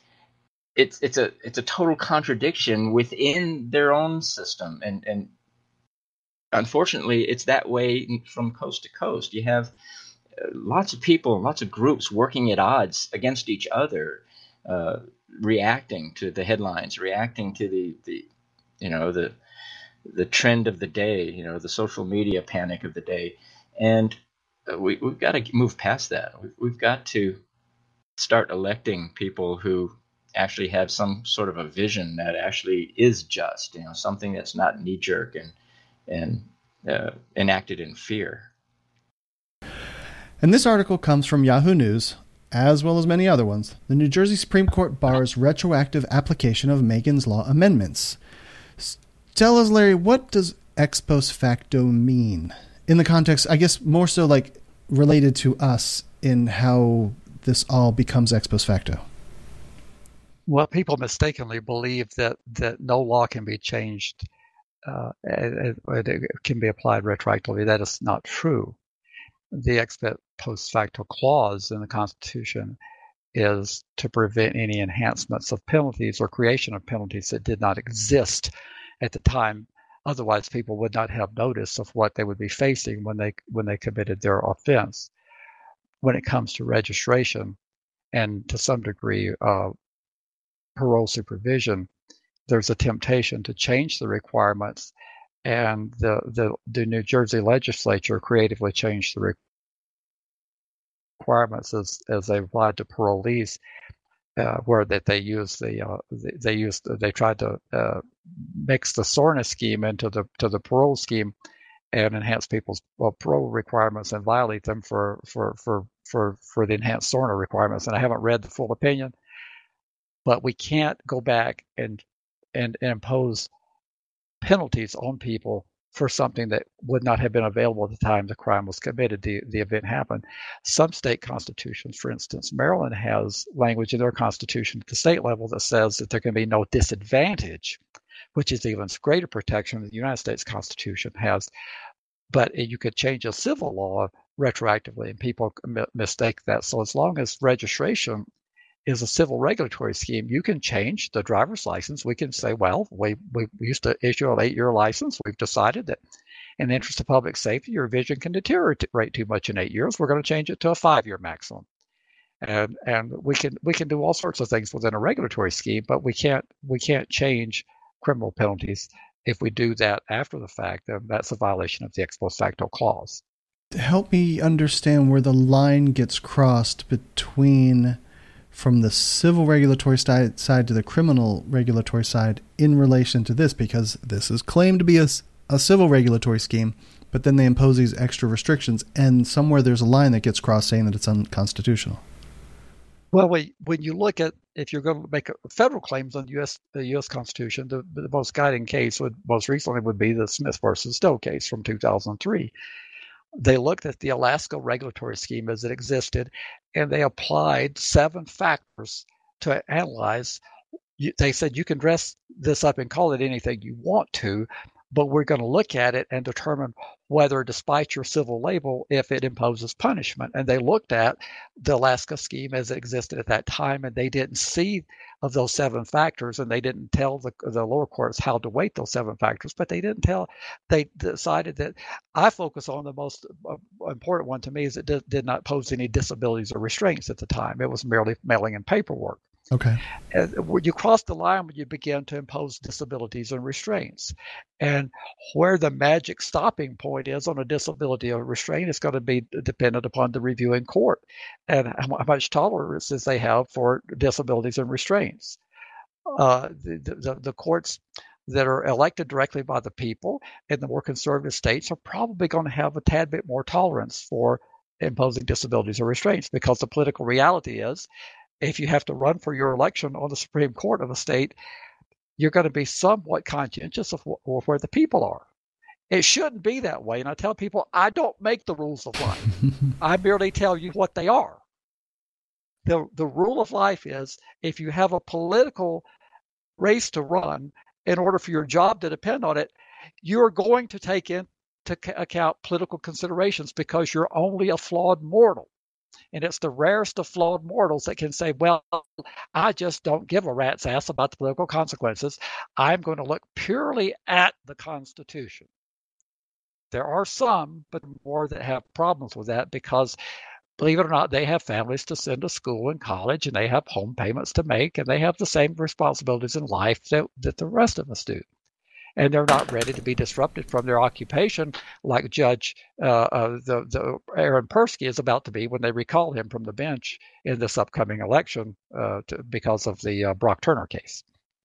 a total contradiction within their own system, and unfortunately, it's that way from coast to coast. You have lots of people, lots of groups working at odds against each other, reacting to the headlines, reacting to the trend of the day, the social media panic of the day. And we've got to move past that. We've got to start electing people who actually have some sort of a vision that actually is just, something that's not knee-jerk and enacted in fear. And this article comes from Yahoo News, as well as many other ones. The New Jersey Supreme Court bars retroactive application of Megan's Law amendments. Tell us, Larry, what does ex post facto mean? In the context, I guess, more so like related to us in how this all becomes ex post facto. Well, people mistakenly believe that no law can be changed, it can be applied retroactively. That is not true. The ex post facto clause in the Constitution is to prevent any enhancements of penalties or creation of penalties that did not exist at the time. Otherwise, people would not have notice of what they would be facing when they committed their offense. When it comes to registration and to some degree parole supervision, there's a temptation to change the requirements, and the New Jersey legislature creatively changed the requirements as they applied to parolees, where that they tried to mix the SORNA scheme into the parole scheme and enhance people's parole requirements and violate them for the enhanced SORNA requirements. And I haven't read the full opinion, but we can't go back and impose penalties on people for something that would not have been available at the time the crime was committed, the event happened. Some state constitutions, for instance, Maryland has language in their constitution at the state level that says that there can be no disadvantage, which is even greater protection than the United States Constitution has. But you could change a civil law retroactively, and people mistake that. So as long as registration is a civil regulatory scheme, you can change the driver's license. We can say, well, we used to issue an 8-year license. We've decided that in the interest of public safety, your vision can deteriorate too much in 8 years. We're going to change it to a 5-year maximum. And we can do all sorts of things within a regulatory scheme, but we can't change criminal penalties. If we do that after the fact, then that's a violation of the ex post facto clause. Help me understand where the line gets crossed between from the civil regulatory side to the criminal regulatory side in relation to this, because this is claimed to be a civil regulatory scheme, but then they impose these extra restrictions, and somewhere there's a line that gets crossed saying that it's unconstitutional. Well, when you look at, if you're going to make federal claims on the U.S. Constitution, the most guiding case most recently would be the Smith versus Stowe case from 2003. They looked at the Alaska regulatory scheme as it existed, and they applied 7 factors to analyze. They said you can dress this up and call it anything you want to, but we're going to look at it and determine whether, despite your civil label, if it imposes punishment. And they looked at the Alaska scheme as it existed at that time, and they didn't see of those 7 factors, and they didn't tell the lower courts how to weight those 7 factors, but they decided that I focus on the most important one to me is it did not pose any disabilities or restraints at the time. It was merely mailing in paperwork. Okay. When you cross the line, when you begin to impose disabilities and restraints, and where the magic stopping point is on a disability or restraint is going to be dependent upon the reviewing court and how much tolerances they have for disabilities and restraints. The courts that are elected directly by the people in the more conservative states are probably going to have a tad bit more tolerance for imposing disabilities or restraints, because the political reality is, if you have to run for your election on the Supreme Court of a state, you're going to be somewhat conscientious of where the people are. It shouldn't be that way. And I tell people, I don't make the rules of life. I merely tell you what they are. The rule of life is, if you have a political race to run, in order for your job to depend on it, you're going to take into account political considerations, because you're only a flawed mortal. And it's the rarest of flawed mortals that can say, well, I just don't give a rat's ass about the political consequences. I'm going to look purely at the Constitution. There are some, but more, that have problems with that, because, believe it or not, they have families to send to school and college, and they have home payments to make, and they have the same responsibilities in life that the rest of us do. And they're not ready to be disrupted from their occupation like Judge Aaron Persky is about to be when they recall him from the bench in this upcoming election because of the Brock Turner case.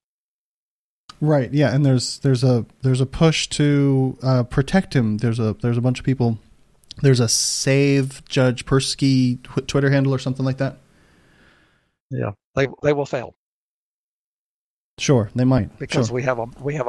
Right. Yeah, and there's a push to protect him. There's a bunch of people. There's a Save Judge Persky Twitter handle or something like that. Yeah, they will fail. Sure, they might, because sure. we have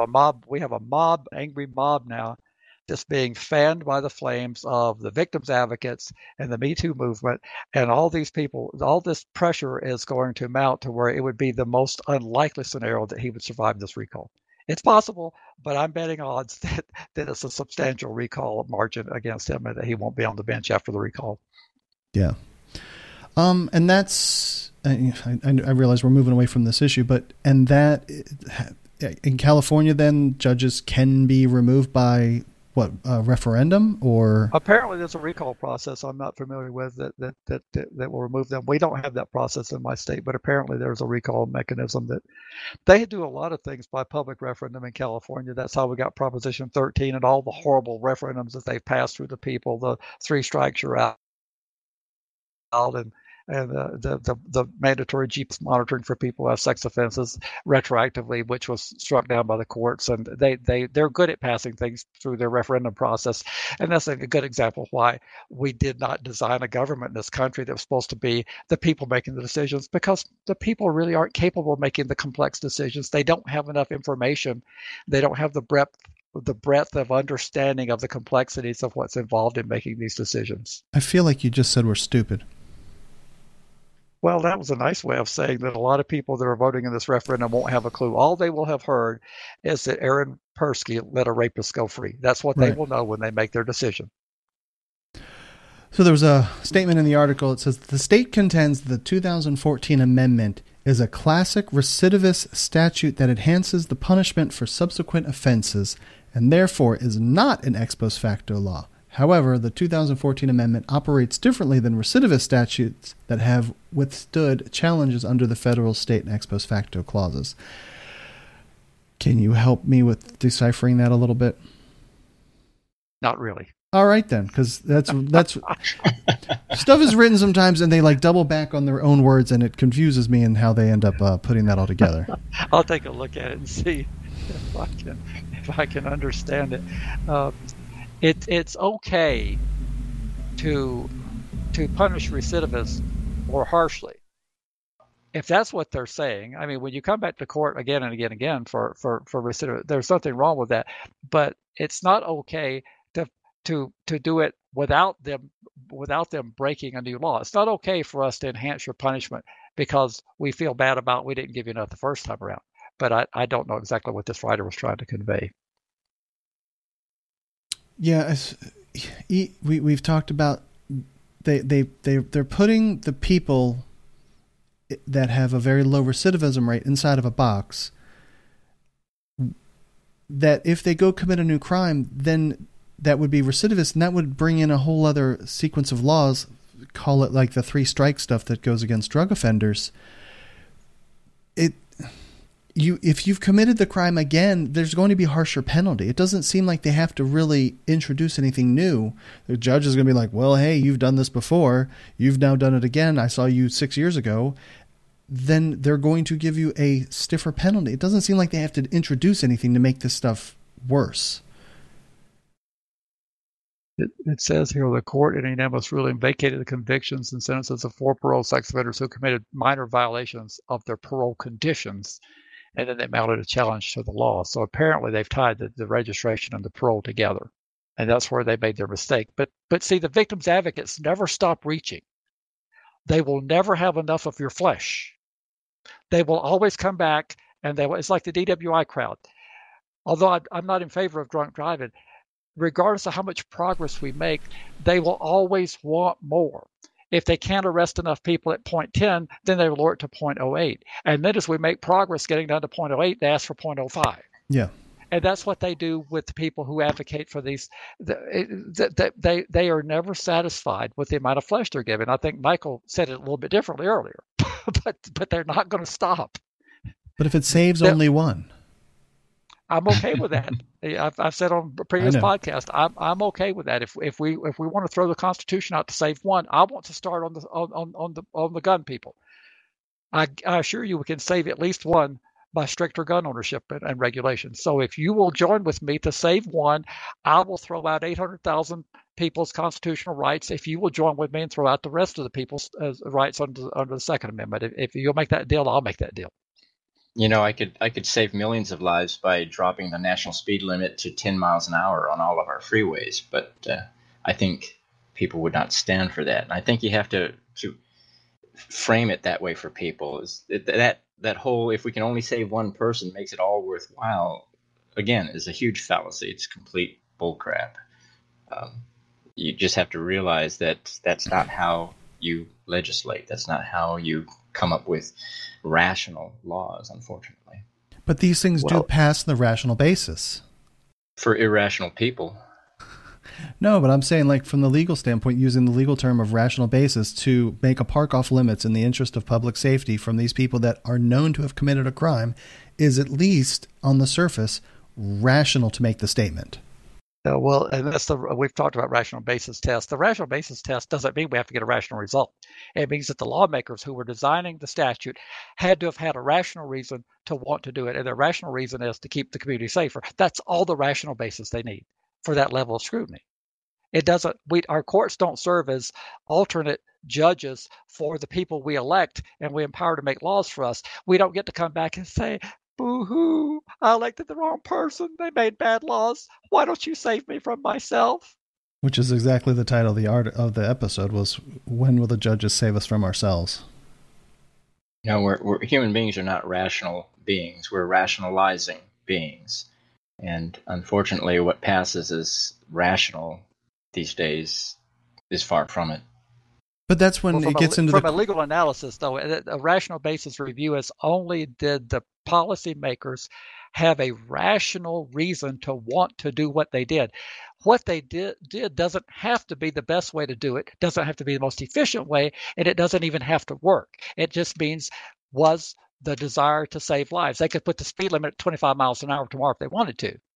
a angry mob now that's being fanned by the flames of the victims advocates and the Me Too movement, and all these people. All this pressure is going to mount to where it would be the most unlikely scenario that he would survive this recall. It's possible, but I'm betting odds that it's a substantial recall margin against him, and that he won't be on the bench after the recall. Yeah, and that's. I realize we're moving away from this issue, but in California, then judges can be removed by what, a referendum, or? Apparently, there's a recall process I'm not familiar with that will remove them. We don't have that process in my state, but apparently there's a recall mechanism that they do a lot of things by public referendum in California. That's how we got Proposition 13 and all the horrible referendums that they've passed through the people. The 3 strikes you're out, and the mandatory GPS monitoring for people who have sex offenses retroactively, which was struck down by the courts. And they're good at passing things through their referendum process. And that's a good example of why we did not design a government in this country that was supposed to be the people making the decisions, because the people really aren't capable of making the complex decisions. They don't have enough information. They don't have the breadth of understanding of the complexities of what's involved in making these decisions. I feel like you just said we're stupid. Well, that was a nice way of saying that a lot of people that are voting in this referendum won't have a clue. All they will have heard is that Aaron Persky let a rapist go free. That's what they will know when they make their decision. So there was a statement in the article. It says, the state contends the 2014 amendment is a classic recidivist statute that enhances the punishment for subsequent offenses and therefore is not an ex post facto law. However, the 2014 amendment operates differently than recidivist statutes that have withstood challenges under the federal, state, and ex post facto clauses. Can you help me with deciphering that a little bit? Not really. All right, then, because that's stuff is written sometimes and they like double back on their own words, and it confuses me in how they end up putting that all together. I'll take a look at it and see if I can understand it. It's okay to punish recidivists more harshly. If that's what they're saying, I mean, when you come back to court again and again and again for recidivism, there's nothing wrong with that. But it's not okay to do it without them breaking a new law. It's not okay for us to enhance your punishment because we feel bad about we didn't give you enough the first time around. But I don't know exactly what this writer was trying to convey. Yeah, we've talked about they're putting the people that have a very low recidivism rate inside of a box, that if they go commit a new crime, then that would be recidivist, and that would bring in a whole other sequence of laws, call it like the 3 strike stuff that goes against drug offenders. If you've committed the crime again, there's going to be a harsher penalty. It doesn't seem like they have to really introduce anything new. The judge is going to be like, well, hey, you've done this before. You've now done it again. I saw you 6 years ago. Then they're going to give you a stiffer penalty. It doesn't seem like they have to introduce anything to make this stuff worse. It says here, the court in a unanimous ruling vacated the convictions and sentences of 4 parole sex offenders who committed minor violations of their parole conditions, and then they mounted a challenge to the law. So apparently they've tied the registration and the parole together, and that's where they made their mistake. But see, the victims' advocates never stop reaching. They will never have enough of your flesh. They will always come back, and it's like the DWI crowd. Although I'm not in favor of drunk driving, regardless of how much progress we make, they will always want more. If they can't arrest enough people at 0.10, then they will lower it to 0.08. And then as we make progress getting down to 0.08, they ask for 0.05. Yeah. And that's what they do with the people who advocate for these. They are never satisfied with the amount of flesh they're given. I think Michael said it a little bit differently earlier, but they're not going to stop. But if it saves only one, I'm okay with that. I've said on previous podcasts, I'm okay with that. If we want to throw the Constitution out to save one, I want to start on the gun people. I assure you, we can save at least one by stricter gun ownership and regulation. So if you will join with me to save one, I will throw out 800,000 people's constitutional rights. If you will join with me and throw out the rest of the people's rights under the Second Amendment, if you'll make that deal, I'll make that deal. You know, I could save millions of lives by dropping the national speed limit to 10 miles an hour on all of our freeways, but I think people would not stand for that. And I think you have to frame it that way for people. That whole, if we can only save one person, makes it all worthwhile, again, is a huge fallacy. It's complete bullcrap. You just have to realize that that's not how you legislate. That's not how you come up with rational laws, unfortunately. But these things do pass the rational basis. For irrational people. No, but I'm saying, like, from the legal standpoint, using the legal term of rational basis to make a park off limits in the interest of public safety from these people that are known to have committed a crime is, at least on the surface, rational to make the statement. Well, and we've talked about rational basis test. The rational basis test doesn't mean we have to get a rational result. It means that the lawmakers who were designing the statute had to have had a rational reason to want to do it, and their rational reason is to keep the community safer. That's all the rational basis they need for that level of scrutiny. It doesn't. Our courts don't serve as alternate judges for the people we elect and we empower to make laws for us. We don't get to come back and say, boo-hoo, I elected the wrong person. They made bad laws. Why don't you save me from myself? Which is exactly the title of the episode was, when will the judges save us from ourselves? No, we're human beings are not rational beings. We're rationalizing beings. And unfortunately, what passes as rational these days is far from it. But that's when it gets into from a legal analysis, though, a rational basis review is only did the policymakers have a rational reason to want to do what they did. What they did doesn't have to be the best way to do it, doesn't have to be the most efficient way, and it doesn't even have to work. It just means was the desire to save lives. They could put the speed limit at 25 miles an hour tomorrow if they wanted to.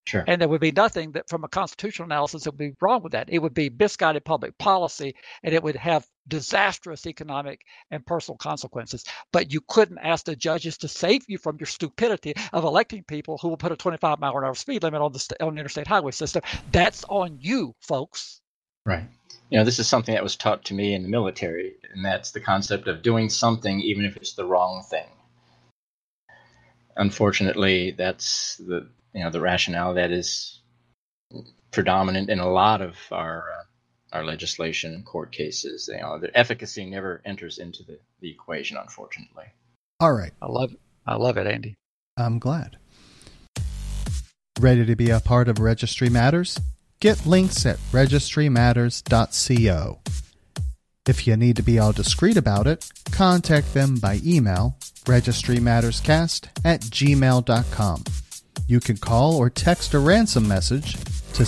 Sure. And there would be nothing that from a constitutional analysis that would be wrong with that. It would be misguided public policy, and it would have disastrous economic and personal consequences. But you couldn't ask the judges to save you from your stupidity of electing people who will put a 25-mile-an-hour speed limit on the interstate highway system. That's on you, folks. Right. This is something that was taught to me in the military, and that's the concept of doing something even if it's the wrong thing. Unfortunately, that's the rationale that is predominant in a lot of our legislation and court cases. The efficacy never enters into the equation, unfortunately. All right. I love it, Andy. I'm glad. Ready to be a part of Registry Matters? Get links at registrymatters.co. If you need to be all discreet about it, contact them by email, registrymatterscast@gmail.com. You can call or text a ransom message to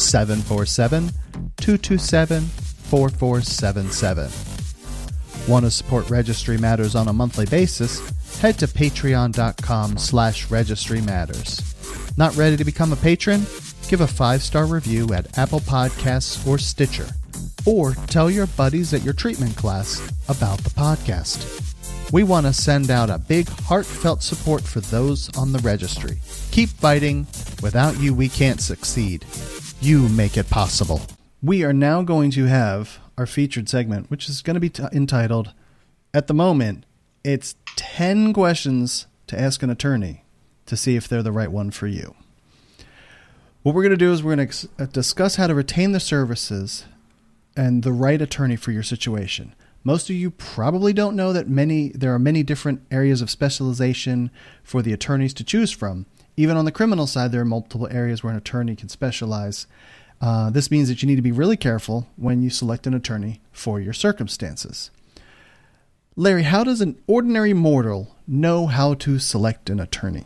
747-227-4477. Want to support Registry Matters on a monthly basis? Head to patreon.com/Registry Matters. Not ready to become a patron? Give a 5-star review at Apple Podcasts or Stitcher. Or tell your buddies at your treatment class about the podcast. We want to send out a big heartfelt support for those on the registry. Keep fighting. Without you, we can't succeed. You make it possible. We are now going to have our featured segment, which is going to be entitled, at the moment, it's 10 questions to ask an attorney to see if they're the right one for you. What we're going to do is we're going to discuss how to retain the services and the right attorney for your situation. Most of you probably don't know that there are many different areas of specialization for the attorneys to choose from. Even on the criminal side, there are multiple areas where an attorney can specialize. This means that you need to be really careful when you select an attorney for your circumstances. Larry, how does an ordinary mortal know how to select an attorney?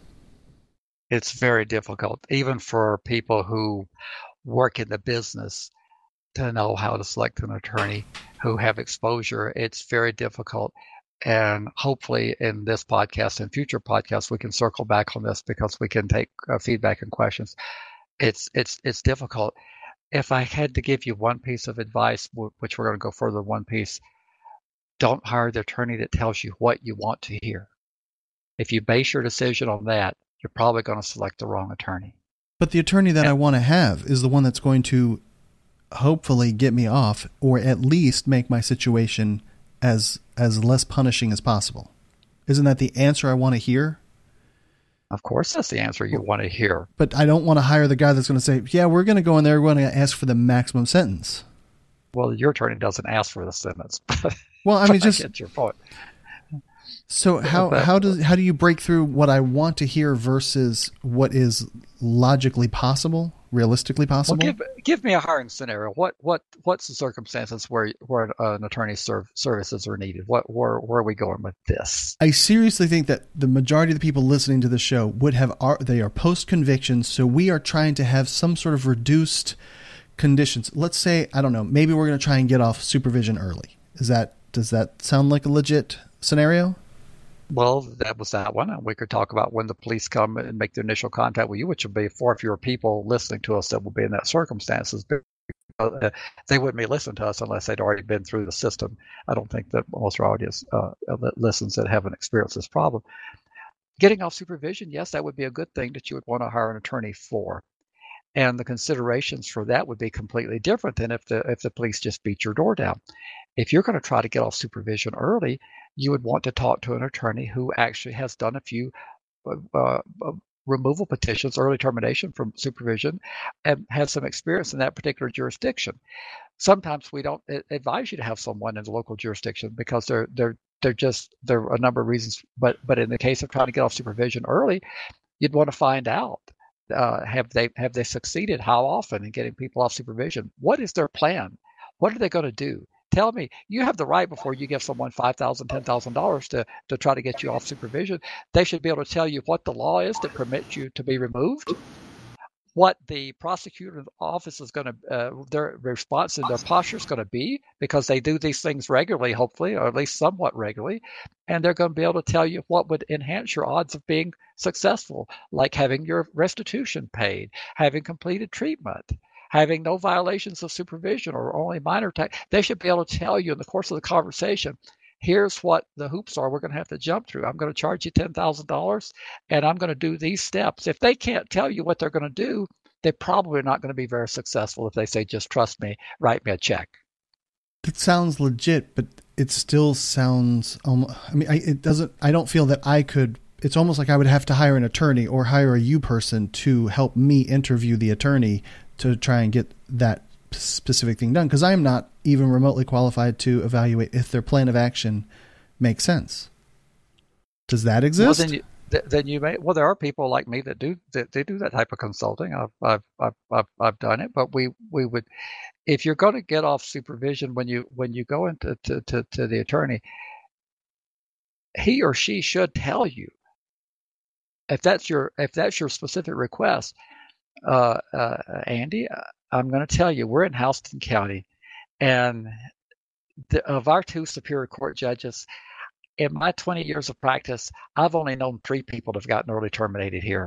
It's very difficult, even for people who work in the business, to know how to select an attorney who have exposure. It's very difficult. And hopefully in this podcast and future podcasts, we can circle back on this because we can take feedback and questions. It's difficult. If I had to give you one piece of advice, which we're going to go further, one piece, don't hire the attorney that tells you what you want to hear. If you base your decision on that, you're probably going to select the wrong attorney. But the attorney that I want to have is the one that's going to hopefully get me off, or at least make my situation as less punishing as possible. Isn't that the answer I want to hear? Of course, that's the answer you want to hear. But I don't want to hire the guy that's going to say, yeah, we're going to go in there, we're going to ask for the maximum sentence. Well, your attorney doesn't ask for the sentence. Well, I mean, I get your point. So how do you break through what I want to hear versus what is logically possible, realistically possible? Well, give me a hiring scenario. What's the circumstances where an attorney's services are needed? Where are we going with this? I seriously think that the majority of the people listening to the show they are post conviction, so we are trying to have some sort of reduced conditions. Let's say, I don't know, maybe we're going to try and get off supervision early. Does that sound like a legit scenario? Well, that was that one. And we could talk about when the police come and make the initial contact with you, which would be far fewer people listening to us that will be in that circumstances. They wouldn't be listening to us unless they'd already been through the system. I don't think that most of our audience listens that haven't experienced this problem. Getting off supervision, yes, that would be a good thing that you would want to hire an attorney for. And the considerations for that would be completely different than if the police just beat your door down. If you're going to try to get off supervision early, you would want to talk to an attorney who actually has done a few removal petitions, early termination from supervision, and has some experience in that particular jurisdiction. Sometimes we don't advise you to have someone in the local jurisdiction because there are a number of reasons. But in the case of trying to get off supervision early, you'd want to find out. Have they succeeded? How often in getting people off supervision? What is their plan? What are they going to do? Tell me. You have the right before you give someone $5,000, $10,000 to try to get you off supervision. They should be able to tell you what the law is that permits you to be removed, what the prosecutor's office is going to, their response and their posture is going to be, because they do these things regularly, hopefully, or at least somewhat regularly, and they're going to be able to tell you what would enhance your odds of being successful, like having your restitution paid, having completed treatment, having no violations of supervision or only minor tax. They should be able to tell you in the course of the conversation, here's what the hoops are we're going to have to jump through. I'm going to charge you $10,000 and I'm going to do these steps. If they can't tell you what they're going to do, they're probably not going to be very successful if they say, just trust me, write me a check. It sounds legit, but it still sounds, I don't feel that I could, it's almost like I would have to hire an attorney or hire a you person to help me interview the attorney to try and get that specific thing done, because I am not even remotely qualified to evaluate if their plan of action makes sense. Does that exist? Well, then you may. Well, there are people like me that do that type of consulting. I've done it, but we would, if you're going to get off supervision when you go into to the attorney, he or she should tell you if that's your specific request. Andy, I'm going to tell you, we're in Houston County, and of our 2 Superior Court judges, in my 20 years of practice, I've only known 3 people that have gotten early terminated here.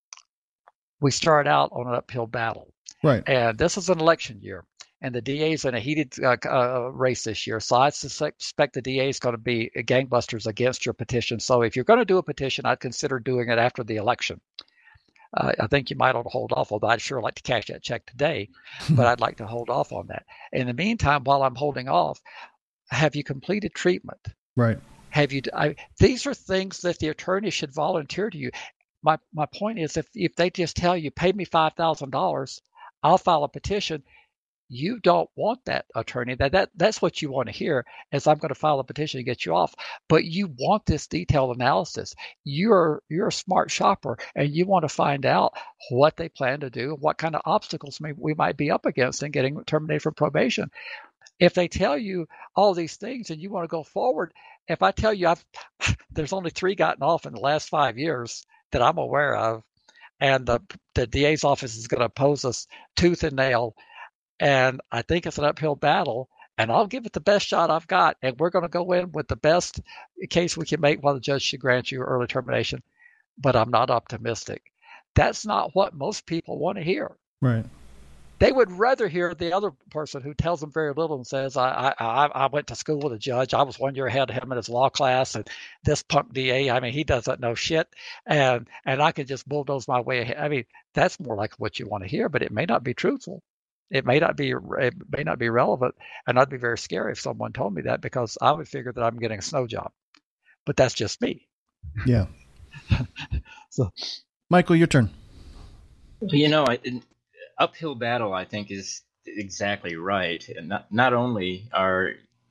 We started out on an uphill battle. Right. And this is an election year, and the DA is in a heated race this year. So I suspect the DA is going to be gangbusters against your petition. So if you're going to do a petition, I'd consider doing it after the election. I think you might want to hold off, although I'd sure like to cash that check today, but I'd like to hold off on that. In the meantime, while I'm holding off, have you completed treatment? Right. These are things that the attorney should volunteer to you. My point is, if they just tell you, pay me $5,000, I'll file a petition. You don't want that attorney. That's what you want to hear, is I'm going to file a petition to get you off. But you want this detailed analysis. You're a smart shopper, and you want to find out what they plan to do, what kind of obstacles we might be up against in getting terminated from probation. If they tell you all these things and you want to go forward, if I tell you there's only 3 gotten off in the last 5 years that I'm aware of, and the DA's office is going to oppose us tooth and nail, and I think it's an uphill battle, and I'll give it the best shot I've got, and we're going to go in with the best case we can make while the judge should grant you early termination, but I'm not optimistic. That's not what most people want to hear. Right. They would rather hear the other person who tells them very little and says, I went to school with a judge. I was 1 year ahead of him in his law class, and this punk DA, he doesn't know shit, and I can just bulldoze my way ahead. That's more like what you want to hear, but it may not be truthful. It may not be relevant, and I'd be very scary if someone told me that, because I would figure that I'm getting a snow job. But that's just me. Yeah. So, Michael, your turn. Uphill battle, I think, is exactly right. And not only are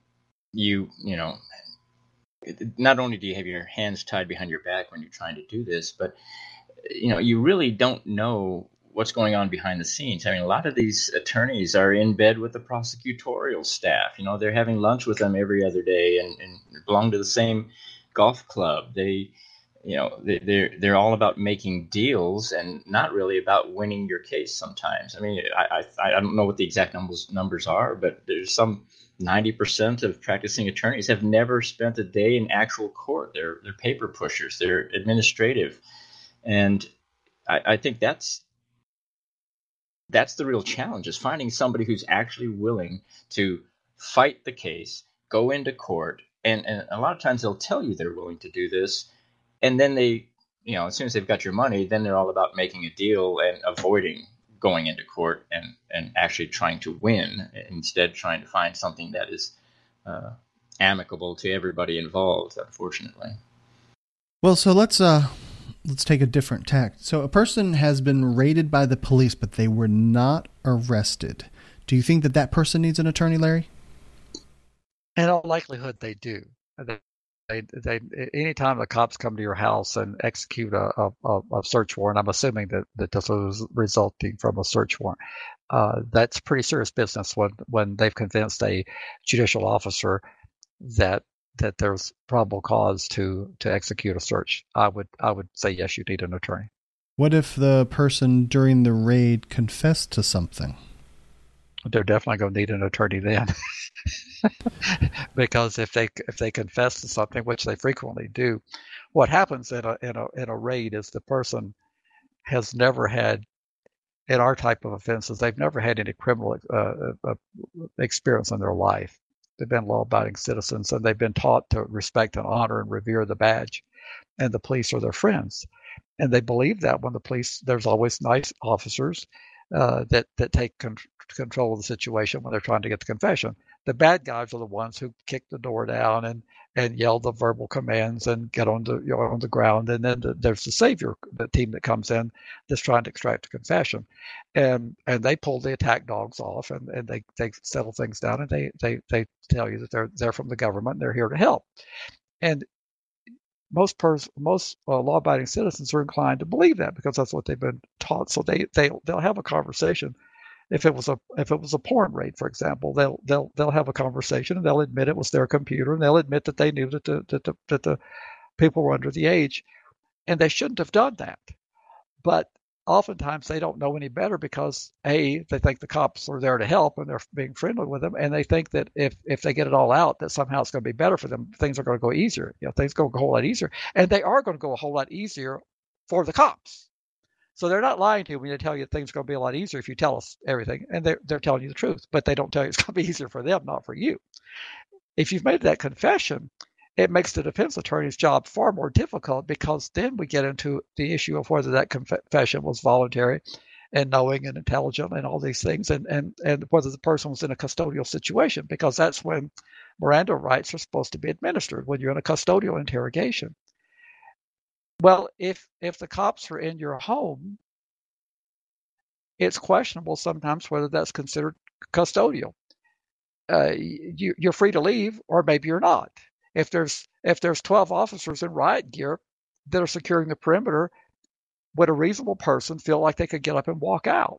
not only do you have your hands tied behind your back when you're trying to do this, but you really don't know what's going on behind the scenes. A lot of these attorneys are in bed with the prosecutorial staff. They're having lunch with them every other day and belong to the same golf club. They're all about making deals and not really about winning your case sometimes. I don't know what the exact numbers are, but there's some 90% of practicing attorneys have never spent a day in actual court. They're paper pushers. They're administrative. And I think that's the real challenge, is finding somebody who's actually willing to fight the case, go into court, and a lot of times they'll tell you they're willing to do this, and then they, as soon as they've got your money, then they're all about making a deal and avoiding going into court and actually trying to win, instead trying to find something that is amicable to everybody involved, unfortunately. Well, so let's take a different tack. So a person has been raided by the police, but they were not arrested. Do you think that person needs an attorney, Larry? In all likelihood, they do. They anytime the cops come to your house and execute a search warrant, I'm assuming that this was resulting from a search warrant. That's pretty serious business when they've convinced a judicial officer that there's probable cause to execute a search. I would say yes, you need an attorney. What if the person during the raid confessed to something? They're definitely going to need an attorney then. Because if they confess to something, which they frequently do, what happens in a raid is the person has never had, in our type of offenses, they've never had any criminal experience in their life. They've been law-abiding citizens, and they've been taught to respect and honor and revere the badge, and the police are their friends. And they believe that when the police, there's always nice officers that take control of the situation when they're trying to get the confession. The bad guys are the ones who kick the door down and yell the verbal commands and get on the ground. And then there's the savior, the team that comes in that's trying to extract a confession, and they pull the attack dogs off and they settle things down, and they tell you that they're from the government and they're here to help. And most law-abiding citizens are inclined to believe that because that's what they've been taught. So they'll have a conversation. If it was a porn raid, for example, they'll have a conversation and they'll admit it was their computer, and they'll admit that they knew that the people were under the age, and they shouldn't have done that. But oftentimes they don't know any better because they think the cops are there to help and they're being friendly with them, and they think that if they get it all out, that somehow it's going to be better for them. Things are going to go easier. Things are going to go a whole lot easier, and they are going to go a whole lot easier for the cops. So they're not lying to you when they tell you things are going to be a lot easier if you tell us everything, and they're telling you the truth, but they don't tell you it's going to be easier for them, not for you. If you've made that confession, it makes the defense attorney's job far more difficult, because then we get into the issue of whether that confession was voluntary and knowing and intelligent and all these things, and whether the person was in a custodial situation, because that's when Miranda rights are supposed to be administered, when you're in a custodial interrogation. Well, if the cops are in your home, it's questionable sometimes whether that's considered custodial. You're free to leave, or maybe you're not. If there's 12 officers in riot gear that are securing the perimeter, would a reasonable person feel like they could get up and walk out?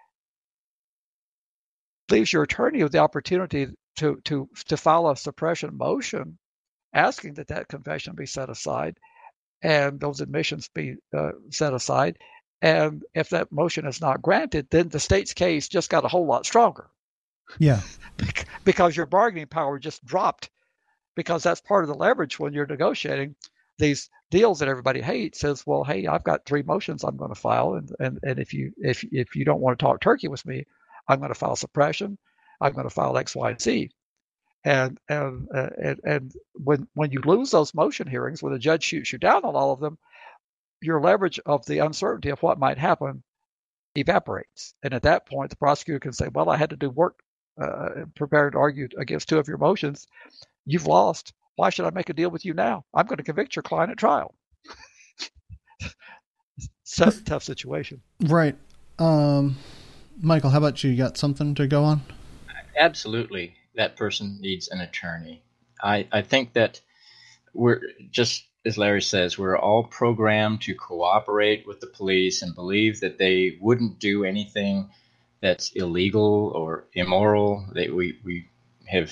Leaves your attorney with the opportunity to file a suppression motion asking that confession be set aside and those admissions be set aside. And if that motion is not granted, then the state's case just got a whole lot stronger. Yeah. Because your bargaining power just dropped, because that's part of the leverage when you're negotiating these deals that everybody hates. Says, well, hey, I've got 3 motions I'm going to file, and if you don't want to talk turkey with me, I'm going to file suppression. I'm going to file X, Y, and Z. And when you lose those motion hearings, when the judge shoots you down on all of them, your leverage of the uncertainty of what might happen evaporates. And at that point, the prosecutor can say, well, I had to do work prepared to argue against 2 of your motions. You've lost. Why should I make a deal with you now? I'm going to convict your client at trial. So tough situation. Right. Michael, how about you? You got something to go on? Absolutely. That person needs an attorney. I think that we're, just as Larry says, we're all programmed to cooperate with the police and believe that they wouldn't do anything that's illegal or immoral. We have,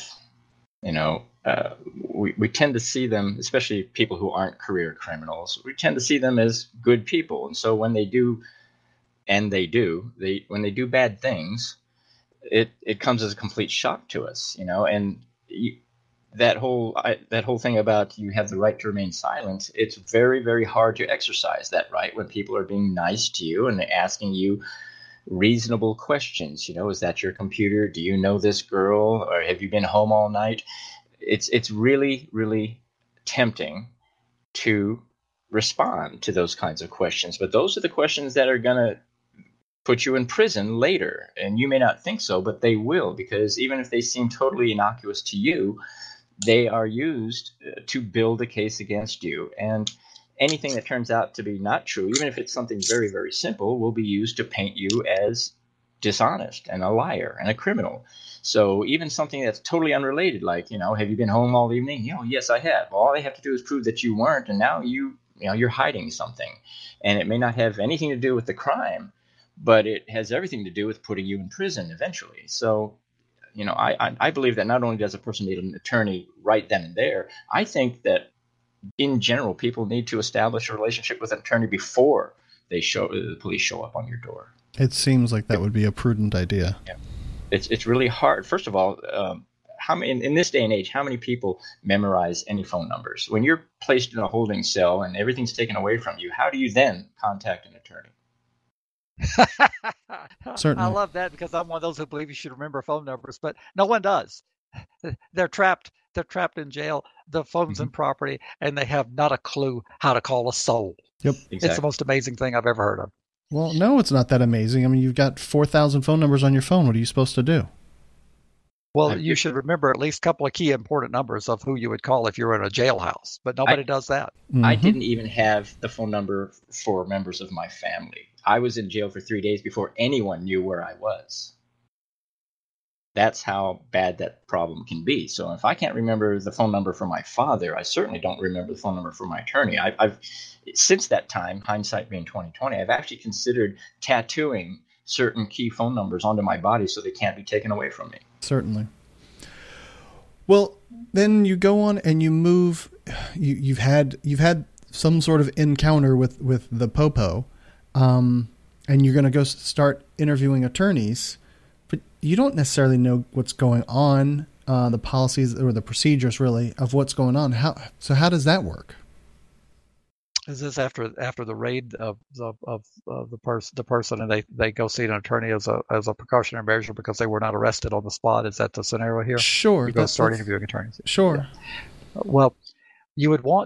we tend to see them, especially people who aren't career criminals, we tend to see them as good people. And so when they do, when they do bad things, it comes as a complete shock to us, and that whole thing about you have the right to remain silent. It's very, very hard to exercise that right when people are being nice to you and asking you reasonable questions. Is that your computer? Do you know this girl? Or have you been home all night? It's really, really tempting to respond to those kinds of questions. But those are the questions that are going to put you in prison later. And you may not think so, but they will, because even if they seem totally innocuous to you, they are used to build a case against you. And anything that turns out to be not true, even if it's something very, very simple, will be used to paint you as dishonest and a liar and a criminal. So even something that's totally unrelated, like, have you been home all evening? Yes, I have. Well, all they have to do is prove that you weren't, and now you're hiding something. And it may not have anything to do with the crime, but it has everything to do with putting you in prison eventually. So, I believe that not only does a person need an attorney right then and there, I think that in general, people need to establish a relationship with an attorney before the police show up on your door. It seems like that would be a prudent idea. Yeah. It's really hard. First of all, how many in this day and age, how many people memorize any phone numbers? When you're placed in a holding cell and everything's taken away from you, how do you then contact an attorney? Certainly. I love that, because I'm one of those who believe you should remember phone numbers, but no one does. They're trapped in jail. The phone's in property, and they have not a clue how to call a soul. Yep. Exactly. It's the most amazing thing I've ever heard of. Well, no, it's not that amazing. I mean, you've got 4,000 phone numbers on your phone. What are you supposed to do? Well, you should remember at least a couple of key important numbers of who you would call if you're in a jailhouse, but nobody does that. I didn't even have the phone number for members of my family. I was in jail for 3 days before anyone knew where I was. That's how bad that problem can be. So if I can't remember the phone number for my father, I certainly don't remember the phone number for my attorney. I've since that time, hindsight being 2020, I've actually considered tattooing certain key phone numbers onto my body so they can't be taken away from me. Certainly. Well, then you go on and you move. You've had some sort of encounter with the Popo, and you're going to go start interviewing attorneys, but you don't necessarily know what's going on, the policies or the procedures really of what's going on. How does that work? Is this after the raid of the person, and they go see an attorney as a precautionary measure because they were not arrested on the spot? Is that the scenario here? Sure. You go start interviewing attorneys. Sure. Yeah. Well, you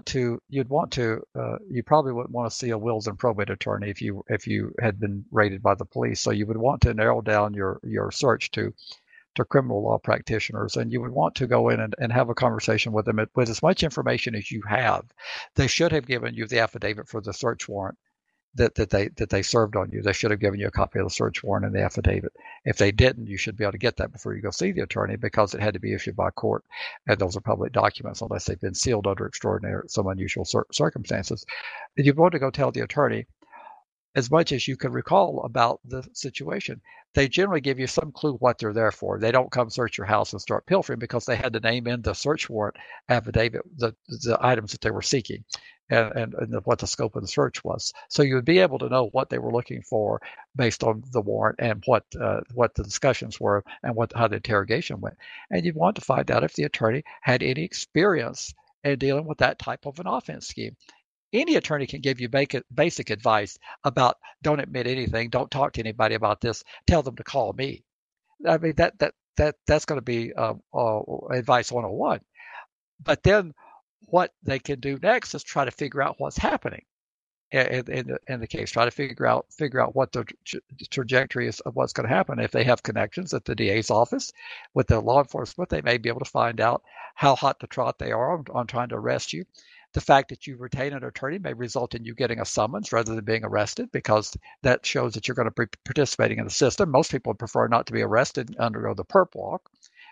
probably wouldn't want to see a wills and probate attorney if you had been raided by the police. So you would want to narrow down your search to criminal law practitioners, and you would want to go in and have a conversation with them with as much information as you have. They should have given you the affidavit for the search warrant that they served on you. They should have given you a copy of the search warrant and the affidavit. If they didn't, you should be able to get that before you go see the attorney, because it had to be issued by court, and those are public documents unless they've been sealed under some unusual circumstances. And you'd want to go tell the attorney as much as you can recall about the situation. They generally give you some clue what they're there for. They don't come search your house and start pilfering, because they had to name in the search warrant affidavit the items that they were seeking and what the scope of the search was. So you would be able to know what they were looking for based on the warrant and what the discussions were and how the interrogation went. And you'd want to find out if the attorney had any experience in dealing with that type of an offense scheme. Any attorney can give you basic advice about don't admit anything, don't talk to anybody about this, tell them to call me. I mean, that's going to be advice 101. But then what they can do next is try to figure out what's happening in the case. Try to figure out what the trajectory is of what's going to happen. If they have connections at the DA's office with the law enforcement, they may be able to find out how hot to trot they are on trying to arrest you. The fact that you retain an attorney may result in you getting a summons rather than being arrested, because that shows that you're going to be participating in the system. Most people prefer not to be arrested and undergo the perp walk,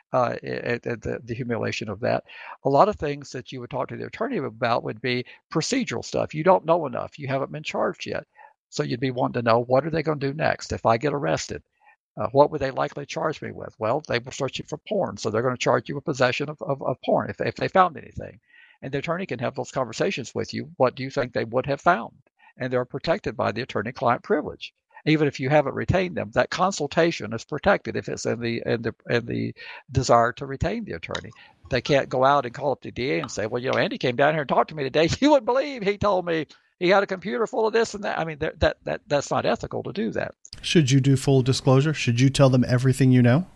the humiliation of that. A lot of things that you would talk to the attorney about would be procedural stuff. You don't know enough. You haven't been charged yet. So you'd be wanting to know, what are they going to do next? If I get arrested, what would they likely charge me with? Well, they were searching for porn, so they're going to charge you with possession of porn if they found anything. And the attorney can have those conversations with you. What do you think they would have found? And they're protected by the attorney-client privilege. Even if you haven't retained them, that consultation is protected if it's in the desire to retain the attorney. They can't go out and call up the DA and say, well, Andy came down here and talked to me today. You wouldn't believe he told me he had a computer full of this and that. I mean, that's not ethical to do that. Should you do full disclosure? Should you tell them everything you know?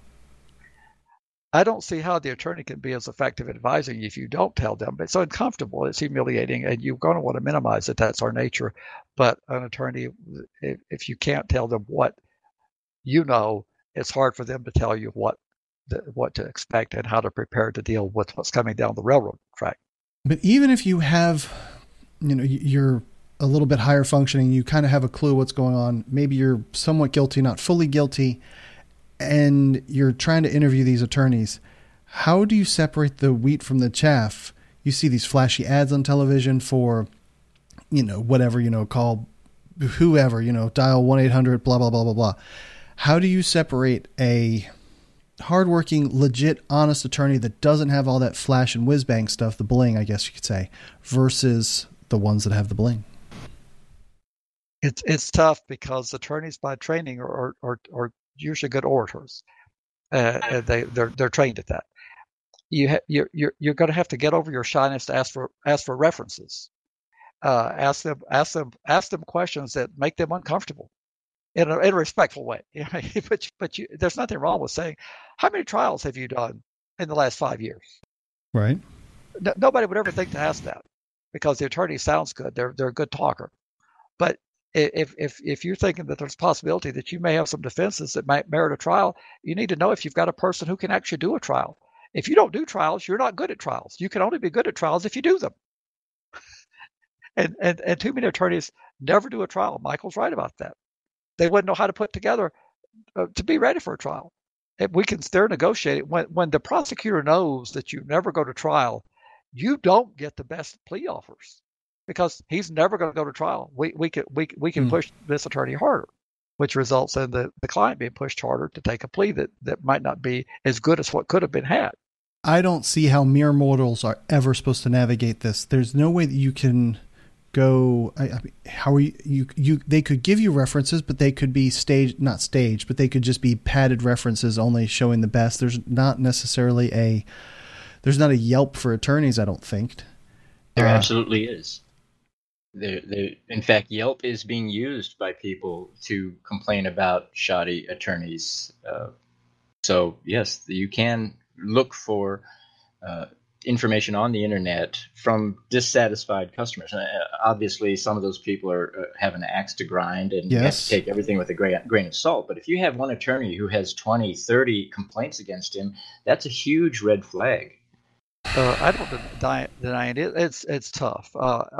I don't see how the attorney can be as effective advising you if you don't tell them. It's uncomfortable. It's humiliating, and you're going to want to minimize it. That's our nature. But an attorney, if you can't tell them what you know, it's hard for them to tell you what to expect and how to prepare to deal with what's coming down the railroad track. But even if you have, you're a little bit higher functioning, you kind of have a clue what's going on. Maybe you're somewhat guilty, not fully guilty, and you're trying to interview these attorneys. How do you separate the wheat from the chaff? You see these flashy ads on television for, whatever, call whoever, dial 1-800, blah, blah, blah, blah, blah. How do you separate a hardworking, legit, honest attorney that doesn't have all that flash and whiz bang stuff, the bling, I guess you could say, versus the ones that have the bling? It's tough because attorneys by training are usually good orators. They're trained at that. You're going to have to get over your shyness to ask for references. Ask them questions that make them uncomfortable in a respectful way. But there's nothing wrong with saying, how many trials have you done in the last 5 years? Right. Nobody would ever think to ask that because the attorney sounds good. They're a good talker. But if you're thinking that there's a possibility that you may have some defenses that might merit a trial, you need to know if you've got a person who can actually do a trial. If you don't do trials, you're not good at trials. You can only be good at trials if you do them. And too many attorneys never do a trial. Michael's right about that. They wouldn't know how to put together to be ready for a trial. They're negotiating. When the prosecutor knows that you never go to trial, you don't get the best plea offers because he's never going to go to trial. We can push this attorney harder, which results in the client being pushed harder to take a plea that might not be as good as what could have been had. I don't see how mere mortals are ever supposed to navigate this. There's no way that you can go. How are you? They could give you references, but they could be not staged, but they could just be padded references, only showing the best. There's not necessarily there's not a Yelp for attorneys, I don't think. There absolutely is. In fact, Yelp is being used by people to complain about shoddy attorneys. So yes, you can look for information on the internet from dissatisfied customers. Obviously, some of those people have an axe to grind, and you have to take everything with a grain of salt. But if you have one attorney who has 20, 30 complaints against him, that's a huge red flag. I don't deny it. It's tough.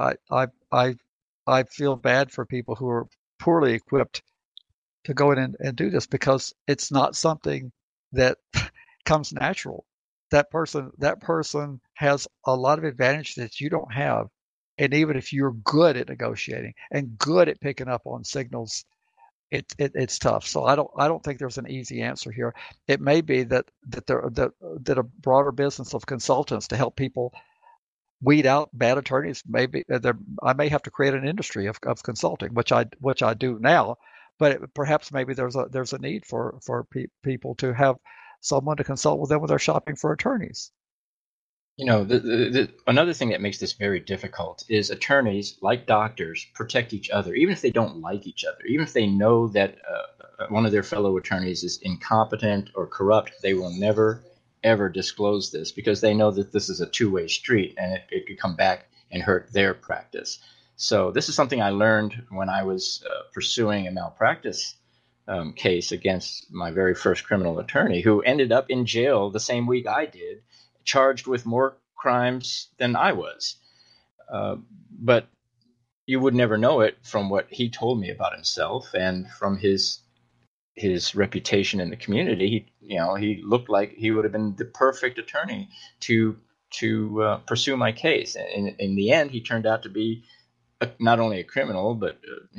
I feel bad for people who are poorly equipped to go in and do this because it's not something that comes natural. That person has a lot of advantage that you don't have, and even if you're good at negotiating and good at picking up on signals, it's tough. So I don't think there's an easy answer here. It may be that a broader business of consultants to help people weed out bad attorneys. Maybe I may have to create an industry of consulting, which I do now. But perhaps maybe there's a need for people to have someone to consult with them when they're shopping for attorneys. You know, another thing that makes this very difficult is attorneys, like doctors, protect each other, even if they don't like each other. Even if they know that one of their fellow attorneys is incompetent or corrupt, they will never, ever disclose this because they know that this is a two-way street and it could come back and hurt their practice. So this is something I learned when I was pursuing a malpractice case against my very first criminal attorney, who ended up in jail the same week I did, charged with more crimes than I was. But you would never know it from what he told me about himself and from his reputation in the community. He looked like he would have been the perfect attorney to pursue my case. And in the end, he turned out to be not only a criminal, but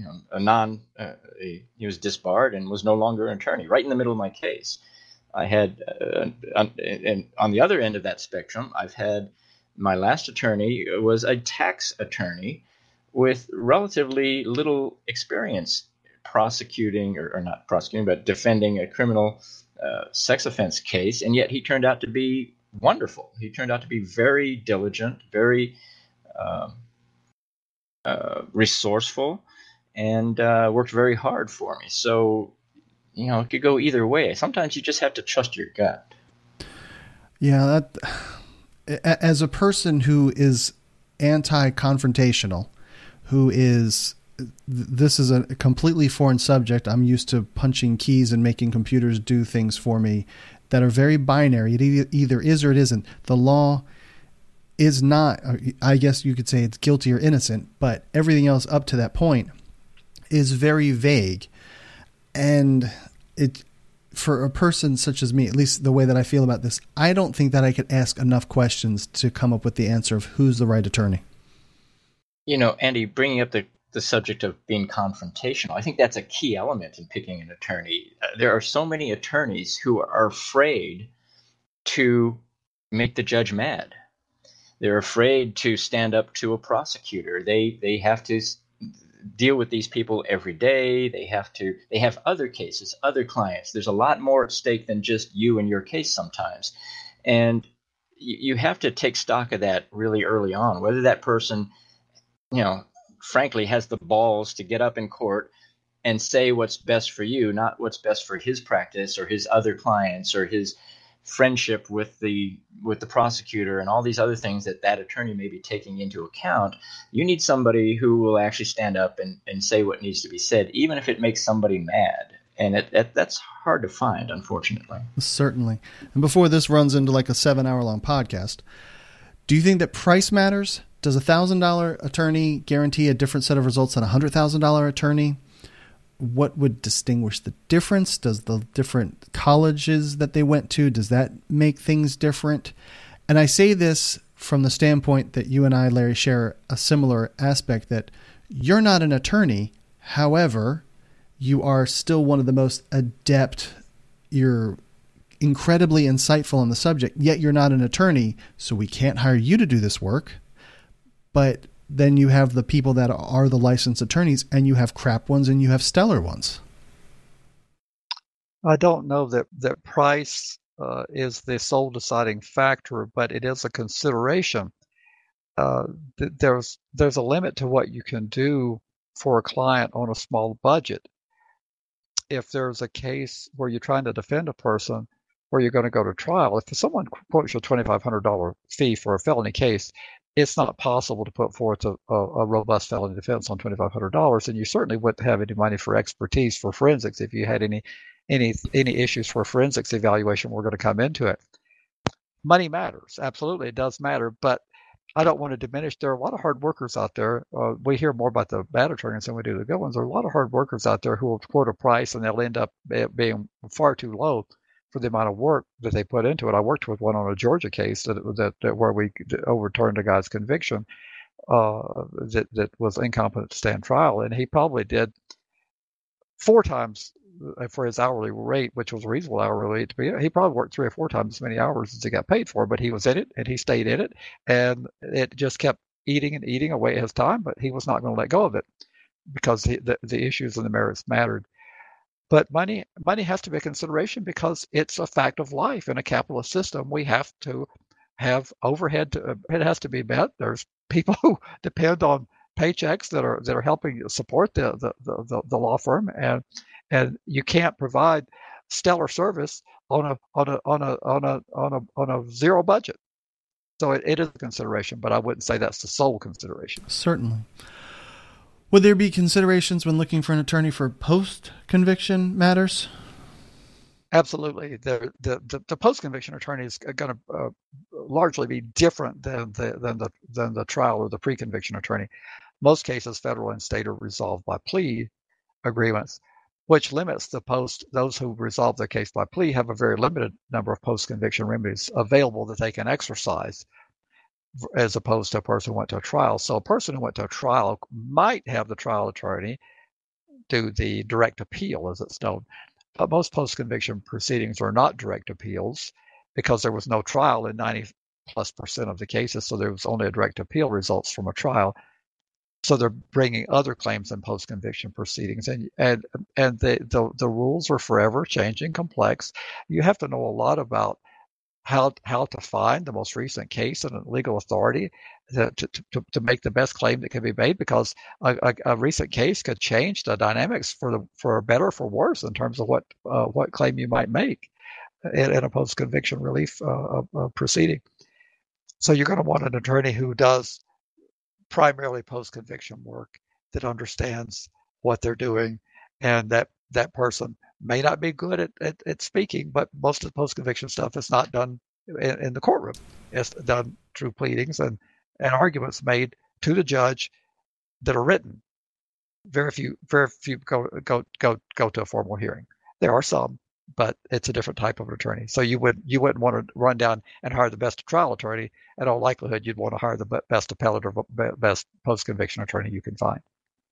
he was disbarred and was no longer an attorney. Right in the middle of my case, I had, and on the other end of that spectrum, I've had my last attorney was a tax attorney with relatively little experience prosecuting, or not prosecuting, but defending a criminal sex offense case, and yet he turned out to be wonderful. He turned out to be very diligent, very resourceful, and worked very hard for me. So, it could go either way. Sometimes you just have to trust your gut. Yeah, as a person who is anti-confrontational, this is a completely foreign subject. I'm used to punching keys and making computers do things for me that are very binary. It either is or it isn't. The law is not, I guess you could say it's guilty or innocent, but everything else up to that point is very vague. And for a person such as me, at least the way that I feel about this, I don't think that I could ask enough questions to come up with the answer of who's the right attorney. Andy, bringing up the subject of being confrontational, I think that's a key element in picking an attorney. There are so many attorneys who are afraid to make the judge mad. They're afraid to stand up to a prosecutor. They have to deal with these people every day. They have other cases, other clients. There's a lot more at stake than just you and your case sometimes. And you have to take stock of that really early on, whether that person, frankly, has the balls to get up in court and say what's best for you, not what's best for his practice or his other clients or his friendship with the prosecutor and all these other things that attorney may be taking into account. You need somebody who will actually stand up and say what needs to be said, even if it makes somebody mad. And that's hard to find, unfortunately. Certainly. And before this runs into like a 7-hour-long podcast, do you think that price matters? Does a $1,000 attorney guarantee a different set of results than a $100,000 attorney? What would distinguish the difference? Does the different colleges that they went to, does that make things different? And I say this from the standpoint that you and I, Larry, share a similar aspect, that you're not an attorney. However, you are still one of the most adept. You're incredibly insightful on the subject, yet you're not an attorney. So we can't hire you to do this work. But then you have the people that are the licensed attorneys, and you have crap ones and you have stellar ones. I don't know that price is the sole deciding factor, but it is a consideration. There's a limit to what you can do for a client on a small budget. If there's a case where you're trying to defend a person, where you're going to go to trial, if someone quotes you a $2,500 fee for a felony case, it's not possible to put forth a robust felony defense on $2,500, and you certainly wouldn't have any money for expertise for forensics. If you had any issues for forensics evaluation, we're going to come into it. Money matters, absolutely, it does matter, but I don't want to diminish. There are a lot of hard workers out there. We hear more about the bad attorneys than we do the good ones. There are a lot of hard workers out there who will quote a price, and they'll end up being far too low for the amount of work that they put into it. I worked with one on a Georgia case that where we overturned a guy's conviction that was incompetent to stand trial, and he probably did 4 times for his hourly rate, which was a reasonable hourly rate. He probably worked 3 or 4 times as many hours as he got paid for, but he was in it and he stayed in it, and it just kept eating away at his time. But he was not going to let go of it because the issues and the merits mattered. But money has to be a consideration because it's a fact of life in a capitalist system. We have to have overhead. It has to be met. There's people who depend on paychecks that are helping support the law firm, and you can't provide stellar service on a zero budget. So it is a consideration, but I wouldn't say that's the sole consideration. Certainly. Would there be considerations when looking for an attorney for post-conviction matters? Absolutely. The post-conviction attorney is going to largely be different than the trial or the pre-conviction attorney. Most cases, federal and state, are resolved by plea agreements, which limits those who resolve their case by plea have a very limited number of post-conviction remedies available that they can exercise, as opposed to a person who went to a trial. So a person who went to a trial might have the trial attorney do the direct appeal, as it's known. But most post-conviction proceedings are not direct appeals because there was no trial in 90+% of the cases, so there was only a direct appeal results from a trial. So they're bringing other claims in post-conviction proceedings, and the rules are forever changing, complex. You have to know a lot about how to find the most recent case and a legal authority to make the best claim that can be made, because a recent case could change the dynamics for better or for worse in terms of what claim you might make in a post-conviction relief proceeding. So you're going to want an attorney who does primarily post-conviction work, that understands what they're doing, and that person may not be good at speaking, but most of the post-conviction stuff is not done in the courtroom. It's done through pleadings and arguments made to the judge that are written. Very few go to a formal hearing. There are some, but it's a different type of an attorney. So you wouldn't want to run down and hire the best trial attorney. In all likelihood, you'd want to hire the best appellate or best post-conviction attorney you can find.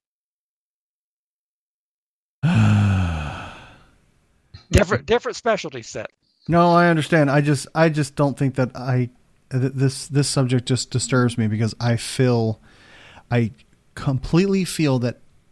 Different specialty set. No, I understand. I just don't think that this subject just disturbs me, because I completely feel that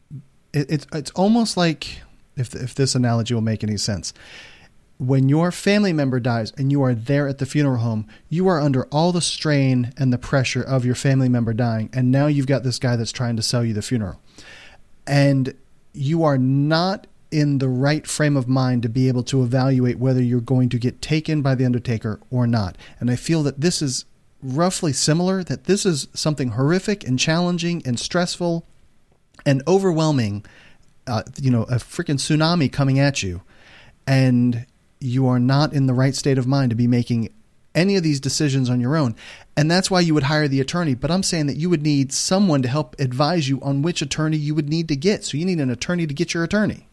it's almost like, if this analogy will make any sense, when your family member dies and you are there at the funeral home, you are under all the strain and the pressure of your family member dying. And now you've got this guy that's trying to sell you the funeral. And you are not in the right frame of mind to be able to evaluate whether you're going to get taken by the undertaker or not. And I feel that this is roughly similar, that this is something horrific and challenging and stressful and overwhelming, a freaking tsunami coming at you. And you are not in the right state of mind to be making any of these decisions on your own. And that's why you would hire the attorney. But I'm saying that you would need someone to help advise you on which attorney you would need to get. So you need an attorney to get your attorney.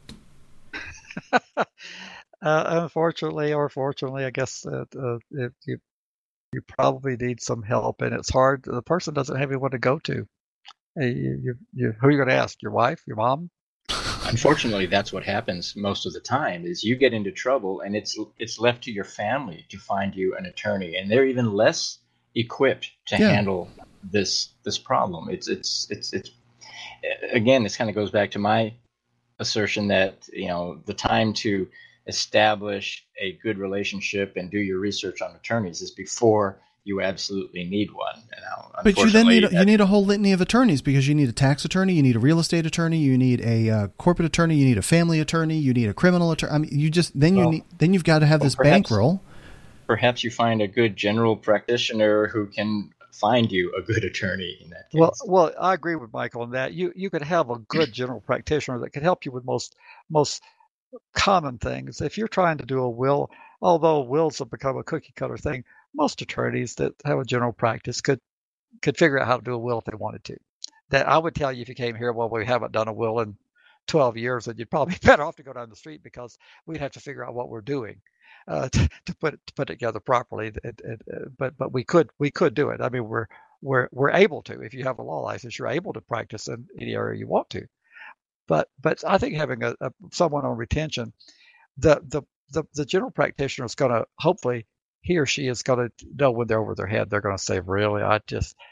Unfortunately or fortunately, I guess you probably need some help, and it's hard. The person doesn't have anyone to go to. Who are you going to ask? Your wife? Your mom? Unfortunately, that's what happens most of the time. Is you get into trouble, and it's left to your family to find you an attorney, and they're even less equipped to handle this problem. It's again, this kind of goes back to my assertion that the time to establish a good relationship and do your research on attorneys is before you absolutely need one. But you then need a whole litany of attorneys, because you need a tax attorney, you need a real estate attorney, you need a corporate attorney, you need a family attorney, you need a criminal attorney. I mean, you've got to have this bankroll. Perhaps you find a good general practitioner who can find you a good attorney in that case. Well, I agree with Michael on that. You could have a good general practitioner that could help you with most common things. If you're trying to do a will, although wills have become a cookie cutter thing, most attorneys that have a general practice could figure out how to do a will if they wanted to. That I would tell you if you came here, well, we haven't done a will in 12 years, then you'd probably be better off to go down the street, because we'd have to figure out what we're doing to put it together properly. But we could do it. I mean, we're able to. If you have a law license, you're able to practice in any area you want to. But I think having someone on retention, the general practitioner is going to, hopefully he or she is going to know when they're over their head. They're going to say, really, I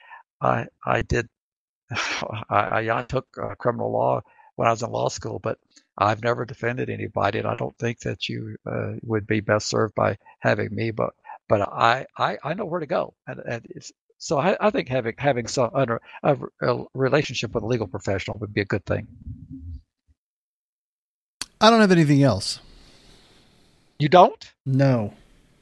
took criminal law when I was in law school, but I've never defended anybody, and I don't think that you would be best served by having me. But I know where to go, so I think having a relationship with a legal professional would be a good thing. I don't have anything else. You don't? No.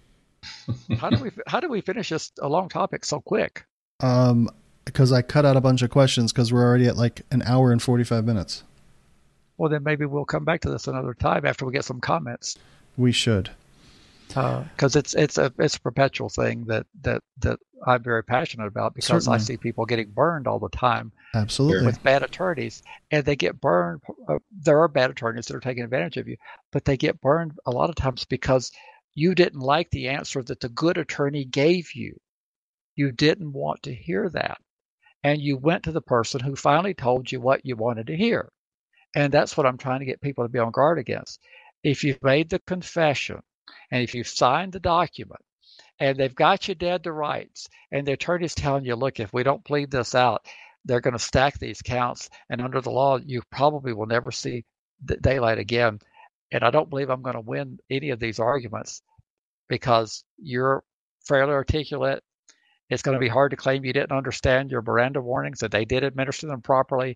How do we finish this a long topic so quick? Because I cut out a bunch of questions, because we're already at like an hour and 45 minutes. Well, then maybe we'll come back to this another time after we get some comments. We should. Because it's a perpetual thing that I'm very passionate about, because certainly. I see people getting burned all the time. Absolutely. With bad attorneys, and they get burned. There are bad attorneys that are taking advantage of you, but they get burned a lot of times because you didn't like the answer that the good attorney gave you. You didn't want to hear that, and you went to the person who finally told you what you wanted to hear. And that's what I'm trying to get people to be on guard against. If you've made the confession, and if you've signed the document, and they've got you dead to rights, and the attorney's telling you, look, if we don't plead this out, they're going to stack these counts, and under the law, you probably will never see daylight again. And I don't believe I'm going to win any of these arguments, because you're fairly articulate. It's going to be hard to claim you didn't understand your Miranda warnings, that they did administer them properly.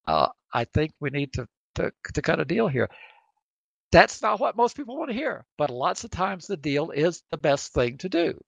I think we need to cut a deal here. That's not what most people want to hear, but lots of times the deal is the best thing to do.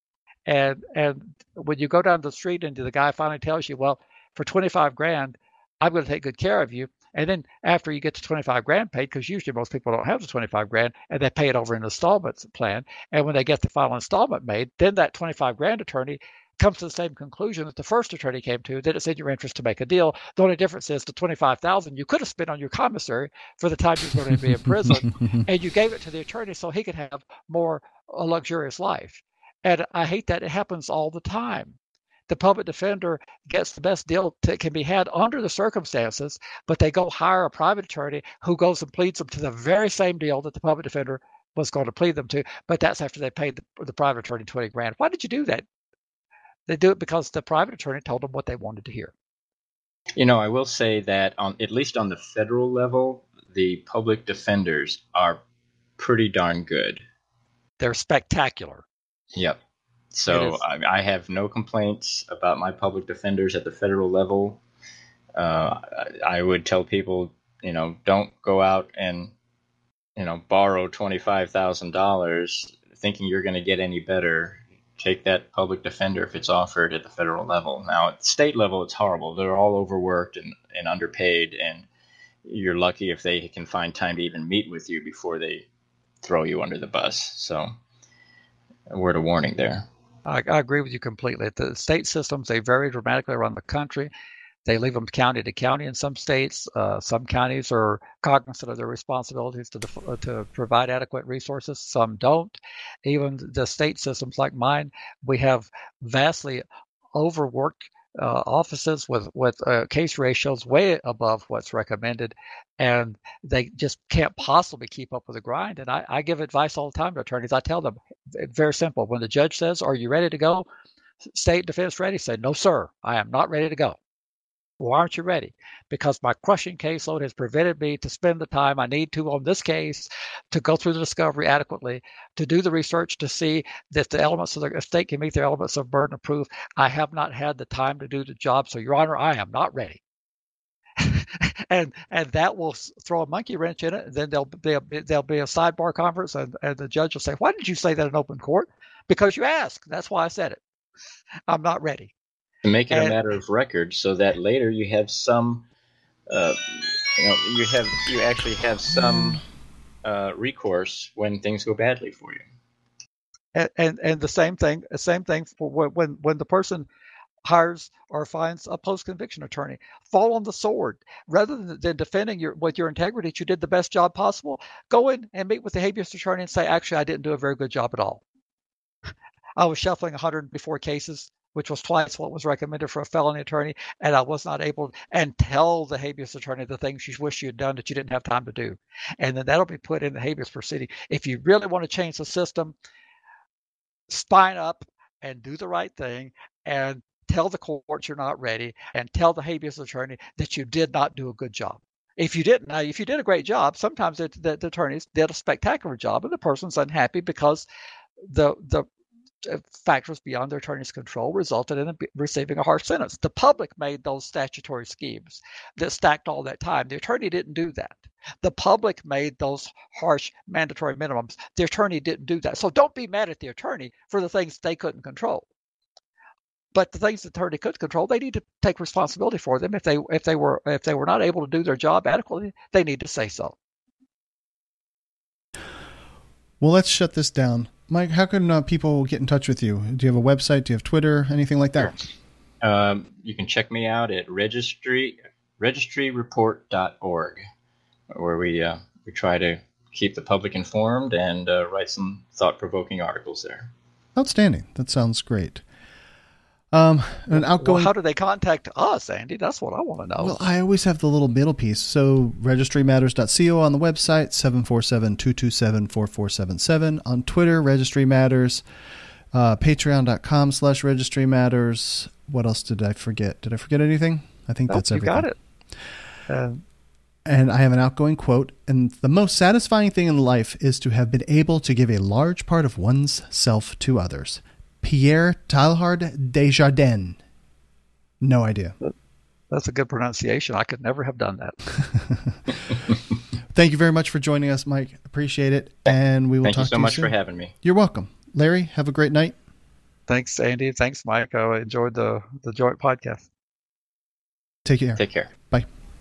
And when you go down the street and the guy finally tells you, well, for 25 grand, I'm going to take good care of you. And then after you get to 25 grand paid, because usually most people don't have the 25 grand, and they pay it over an installment plan. And when they get the final installment made, then that 25 grand attorney comes to the same conclusion that the first attorney came to, that it's in your interest to make a deal. The only difference is the $25,000 you could have spent on your commissary for the time you're going to be in prison, and you gave it to the attorney so he could have a luxurious life. And I hate that it happens all the time. The public defender gets the best deal that can be had under the circumstances, but they go hire a private attorney who goes and pleads them to the very same deal that the public defender was going to plead them to, but that's after they paid the private attorney 20 grand. Why did you do that? They do it because the private attorney told them what they wanted to hear. I will say that at least on the federal level, the public defenders are pretty darn good. They're spectacular. Yep. So I have no complaints about my public defenders at the federal level. I would tell people, don't go out and, borrow $25,000 thinking you're going to get any better. Take that public defender if it's offered at the federal level. Now, at the state level, it's horrible. They're all overworked and underpaid, and you're lucky if they can find time to even meet with you before they throw you under the bus. So, a word of warning there. I agree with you completely. The state systems, they vary dramatically around the country. They leave them county to county in some states. Some counties are cognizant of their responsibilities to provide adequate resources. Some don't. Even the state systems like mine, we have vastly overworked offices with case ratios way above what's recommended, and they just can't possibly keep up with the grind. And I give advice all the time to attorneys. I tell them, very simple. When the judge says, "Are you ready to go? State defense ready?" Say, "No, sir, I am not ready to go." Why aren't you ready? Because my crushing caseload has prevented me to spend the time I need to on this case, to go through the discovery adequately, to do the research to see that the elements of the state can meet their elements of burden of proof. I have not had the time to do the job. So, Your Honor, I am not ready. and that will throw a monkey wrench in it. And then there'll be a sidebar conference, and the judge will say, "Why did you say that in open court?" "Because you asked. That's why I said it. I'm not ready." To make it a matter of record, so that later you have some, you actually have some recourse when things go badly for you. And the same thing for when the person hires or finds a post-conviction attorney. Fall on the sword. Rather than defending with your integrity that you did the best job possible, go in and meet with the habeas attorney and say, "Actually, I didn't do a very good job at all. I was shuffling 104 cases, which was twice what was recommended for a felony attorney, and I was not able to," and tell the habeas attorney the things you wish you had done that you didn't have time to do. And then that'll be put in the habeas proceeding. If you really want to change the system, spine up and do the right thing and tell the court you're not ready, and tell the habeas attorney that you did not do a good job. If you didn't, if you did a great job, sometimes the attorneys did a spectacular job and the person's unhappy because the factors beyond their attorney's control resulted in receiving a harsh sentence. The public made those statutory schemes that stacked all that time. The attorney didn't do that. The public made those harsh mandatory minimums. The attorney didn't do that. So don't be mad at the attorney for the things they couldn't control. But the things the attorney could control, they need to take responsibility for them. If they were not able to do their job adequately, they need to say so. Well, let's shut this down. Mike, how can people get in touch with you? Do you have a website? Do you have Twitter? Anything like that? Sure. You can check me out at registryreport.org, where we try to keep the public informed and write some thought-provoking articles there. Outstanding. That sounds great. An outgoing. Well, how do they contact us, Andy? That's what I want to know. Well, I always have the little middle piece. So registrymatters.co on the website, 747-227-4477. On Twitter, Registry Matters. Patreon.com/Registry Matters. What else did I forget? Did I forget anything? I think that's everything. You got it. And I have an outgoing quote. And the most satisfying thing in life is to have been able to give a large part of one's self to others. Pierre Teilhard Desjardins. No idea. That's a good pronunciation. I could never have done that. Thank you very much for joining us, Mike. Appreciate it. And we will talk to you soon. Thank you so much for having me. You're welcome. Larry, have a great night. Thanks, Andy. Thanks, Mike. I enjoyed the joint podcast. Take care. Take care. Bye.